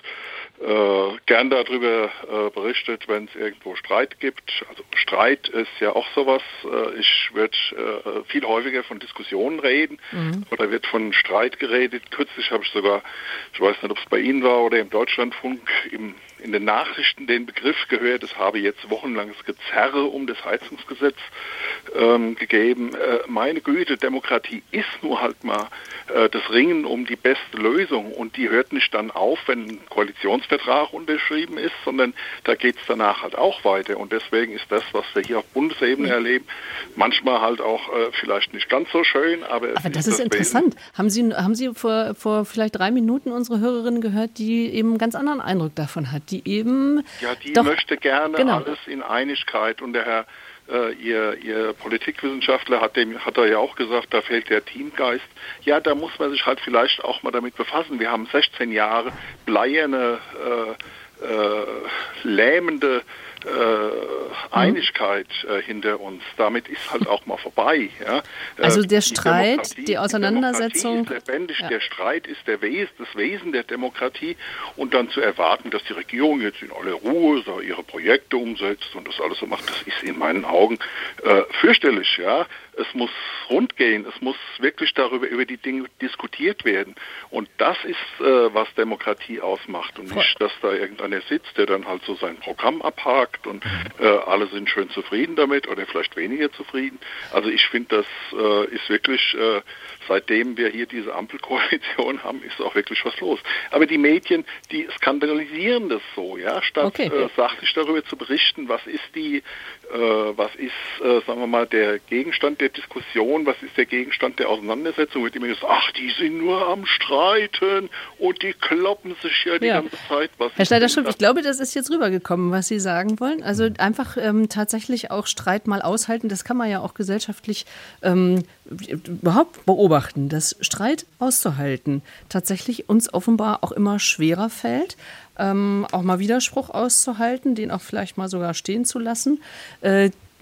gern darüber berichtet, wenn es irgendwo Streit gibt. Also Streit ist ja auch sowas. Ich würde viel häufiger von Diskussionen reden oder wird von Streit geredet. Kürzlich habe ich sogar, ich weiß nicht, ob es bei Ihnen war oder im Deutschlandfunk, in den Nachrichten den Begriff gehört, es habe jetzt wochenlanges Gezerre um das Heizungsgesetz gegeben. Meine Güte, Demokratie ist nur halt mal das Ringen um die beste Lösung und die hört nicht dann auf, wenn ein Koalitionsvertrag unterschrieben ist, sondern da geht es danach halt auch weiter und deswegen ist das, was wir hier auf Bundesebene erleben, manchmal halt auch vielleicht nicht ganz so schön, aber das ist interessant. Haben Sie vor vielleicht 3 Minuten unsere Hörerin gehört, die eben einen ganz anderen Eindruck davon hat, die eben möchte gerne alles in Einigkeit und der Herr Ihr Politikwissenschaftler hat er ja auch gesagt, da fehlt der Teamgeist. Ja, da muss man sich halt vielleicht auch mal damit befassen. Wir haben 16 Jahre bleierne, lähmende Einigkeit hinter uns. Damit ist halt auch mal vorbei. Ja? Also der Streit, die Auseinandersetzung. Die Demokratie ist lebendig, der Streit ist das Wesen der Demokratie und dann zu erwarten, dass die Regierung jetzt in aller Ruhe ihre Projekte umsetzt und das alles so macht, das ist in meinen Augen fürchterlich. Ja? Es muss rund gehen, es muss wirklich über die Dinge diskutiert werden und das ist, was Demokratie ausmacht und nicht, dass da irgendeiner sitzt, der dann halt so sein Programm abhakt und alle sind schön zufrieden damit oder vielleicht weniger zufrieden. Also ich finde, das ist wirklich, seitdem wir hier diese Ampelkoalition haben, ist auch wirklich was los. Aber die Medien, die skandalisieren das so, ja, statt sachlich darüber zu berichten, was ist sagen wir mal, der Gegenstand der Diskussion, was ist der Gegenstand der Auseinandersetzung, wird immer gesagt, ach, die sind nur am Streiten und die kloppen sich ja die ganze Zeit. Herr Schneider-Schrimpf, ich glaube, das ist jetzt rübergekommen, was Sie sagen wollen. Also einfach tatsächlich auch Streit mal aushalten, das kann man ja auch gesellschaftlich überhaupt beobachten, dass Streit auszuhalten tatsächlich uns offenbar auch immer schwerer fällt, auch mal Widerspruch auszuhalten, den auch vielleicht mal sogar stehen zu lassen.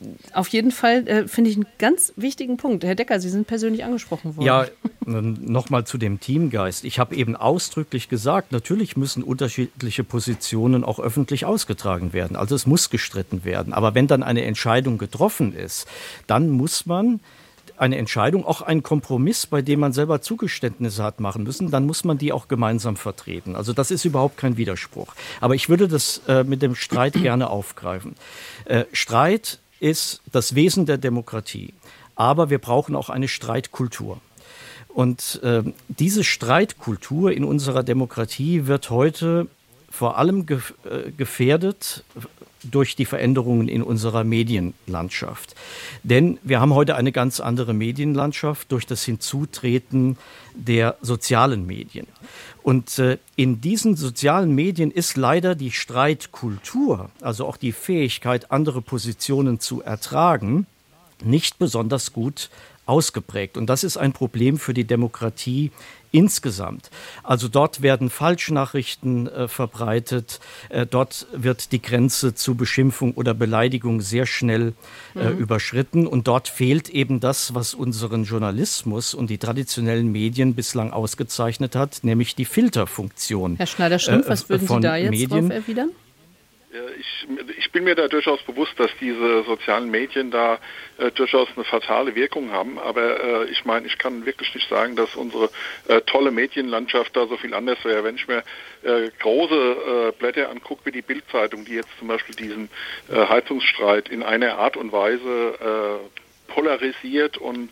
auf jeden Fall finde ich einen ganz wichtigen Punkt. Herr Decker, Sie sind persönlich angesprochen worden. Ja, nochmal zu dem Teamgeist. Ich habe eben ausdrücklich gesagt, natürlich müssen unterschiedliche Positionen auch öffentlich ausgetragen werden. Also es muss gestritten werden. Aber wenn dann eine Entscheidung getroffen ist, dann muss man eine Entscheidung, auch einen Kompromiss, bei dem man selber Zugeständnisse hat machen müssen, dann muss man die auch gemeinsam vertreten. Also das ist überhaupt kein Widerspruch. Aber ich würde das mit dem Streit gerne aufgreifen. Streit ist das Wesen der Demokratie. Aber wir brauchen auch eine Streitkultur. Und diese Streitkultur in unserer Demokratie wird heute vor allem gefährdet durch die Veränderungen in unserer Medienlandschaft. Denn wir haben heute eine ganz andere Medienlandschaft durch das Hinzutreten der sozialen Medien. Und in diesen sozialen Medien ist leider die Streitkultur, also auch die Fähigkeit, andere Positionen zu ertragen, nicht besonders gut ausgeprägt. Und das ist ein Problem für die Demokratie insgesamt. Also dort werden Falschnachrichten verbreitet, dort wird die Grenze zu Beschimpfung oder Beleidigung sehr schnell überschritten und dort fehlt eben das, was unseren Journalismus und die traditionellen Medien bislang ausgezeichnet hat, nämlich die Filterfunktion. Herr Schneider-Schrimpf, was würden Sie da jetzt drauf erwidern? Ich bin mir da durchaus bewusst, dass diese sozialen Medien da durchaus eine fatale Wirkung haben. Aber ich meine, ich kann wirklich nicht sagen, dass unsere tolle Medienlandschaft da so viel anders wäre. Wenn ich mir große Blätter angucke, wie die Bild-Zeitung, die jetzt zum Beispiel diesen Heizungsstreit in einer Art und Weise polarisiert und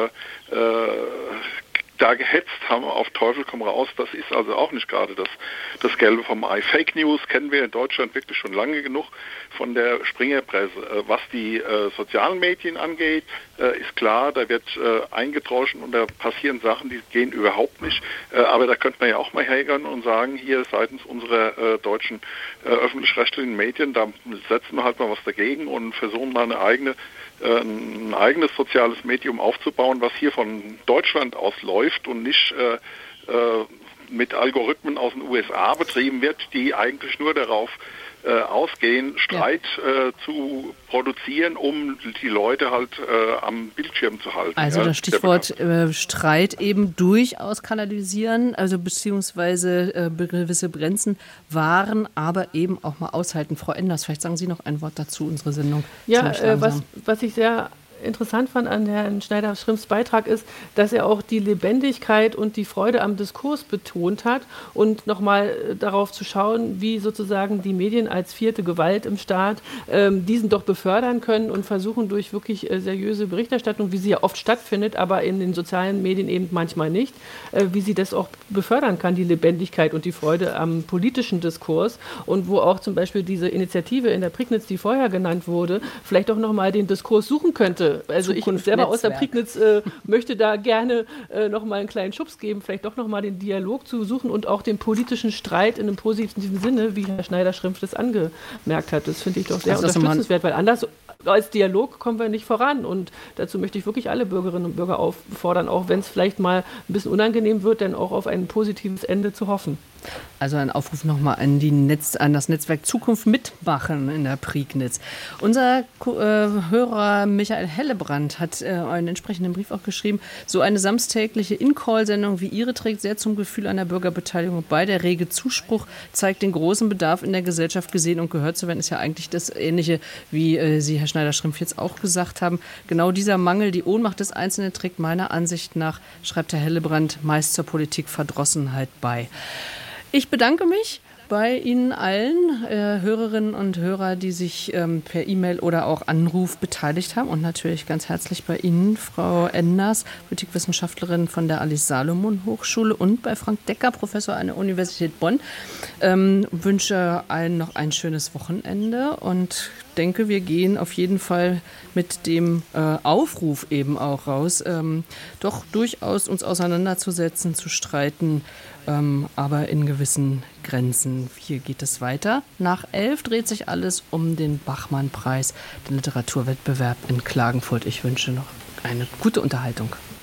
da gehetzt haben auf Teufel komm raus, das ist also auch nicht gerade das Gelbe vom Ei. Fake News kennen wir in Deutschland wirklich schon lange genug von der Springerpresse. Was die sozialen Medien angeht, ist klar, da wird eingedroschen und da passieren Sachen, die gehen überhaupt nicht. Aber da könnte man ja auch mal hergehen und sagen, hier seitens unserer deutschen öffentlich-rechtlichen Medien, da setzen wir halt mal was dagegen und versuchen mal ein eigenes soziales Medium aufzubauen, was hier von Deutschland aus läuft und nicht mit Algorithmen aus den USA betrieben wird, die eigentlich nur darauf ausgehen, Streit zu produzieren, um die Leute halt am Bildschirm zu halten. Also das Stichwort Streit eben durchaus kanalisieren, also beziehungsweise gewisse Grenzen wahren, aber eben auch mal aushalten. Frau Enders, vielleicht sagen Sie noch ein Wort dazu, unsere Sendung. Ja, was ich sehr interessant fand an Herrn Schneider-Schrimpfs Beitrag ist, dass er auch die Lebendigkeit und die Freude am Diskurs betont hat und nochmal darauf zu schauen, wie sozusagen die Medien als vierte Gewalt im Staat diesen doch befördern können und versuchen durch wirklich seriöse Berichterstattung, wie sie ja oft stattfindet, aber in den sozialen Medien eben manchmal nicht, wie sie das auch befördern kann, die Lebendigkeit und die Freude am politischen Diskurs und wo auch zum Beispiel diese Initiative in der Prignitz, die vorher genannt wurde, vielleicht auch nochmal den Diskurs suchen könnte. Also ich selber aus der Prignitz möchte da gerne noch mal einen kleinen Schubs geben, vielleicht doch noch mal den Dialog zu suchen und auch den politischen Streit in einem positiven Sinne, wie Herr Schneider-Schrimpf das angemerkt hat. Das finde ich doch sehr unterstützenswert, weil anders als Dialog kommen wir nicht voran und dazu möchte ich wirklich alle Bürgerinnen und Bürger auffordern, auch wenn es vielleicht mal ein bisschen unangenehm wird, dann auch auf ein positives Ende zu hoffen. Also ein Aufruf nochmal an das Netzwerk Zukunft mitmachen in der Prignitz. Unser Hörer Michael Hellebrand hat einen entsprechenden Brief auch geschrieben. So eine samstägliche In-Call-Sendung wie Ihre trägt sehr zum Gefühl einer Bürgerbeteiligung bei. Der rege Zuspruch zeigt den großen Bedarf in der Gesellschaft gesehen und gehört zu werden. Ist ja eigentlich das Ähnliche, wie Sie, Herr Schneider-Schrimpf, jetzt auch gesagt haben. Genau dieser Mangel, die Ohnmacht des Einzelnen trägt meiner Ansicht nach, schreibt Herr Hellebrand, meist zur Politikverdrossenheit bei. Ich bedanke mich bei Ihnen allen Hörerinnen und Hörer, die sich per E-Mail oder auch Anruf beteiligt haben und natürlich ganz herzlich bei Ihnen, Frau Enders, Politikwissenschaftlerin von der Alice-Salomon-Hochschule und bei Frank Decker, Professor an der Universität Bonn. Wünsche allen noch ein schönes Wochenende und denke, wir gehen auf jeden Fall mit dem Aufruf eben auch raus, doch durchaus uns auseinanderzusetzen, zu streiten, aber in gewissen Grenzen. Hier geht es weiter. Nach 11 dreht sich alles um den Bachmann-Preis, den Literaturwettbewerb in Klagenfurt. Ich wünsche noch eine gute Unterhaltung.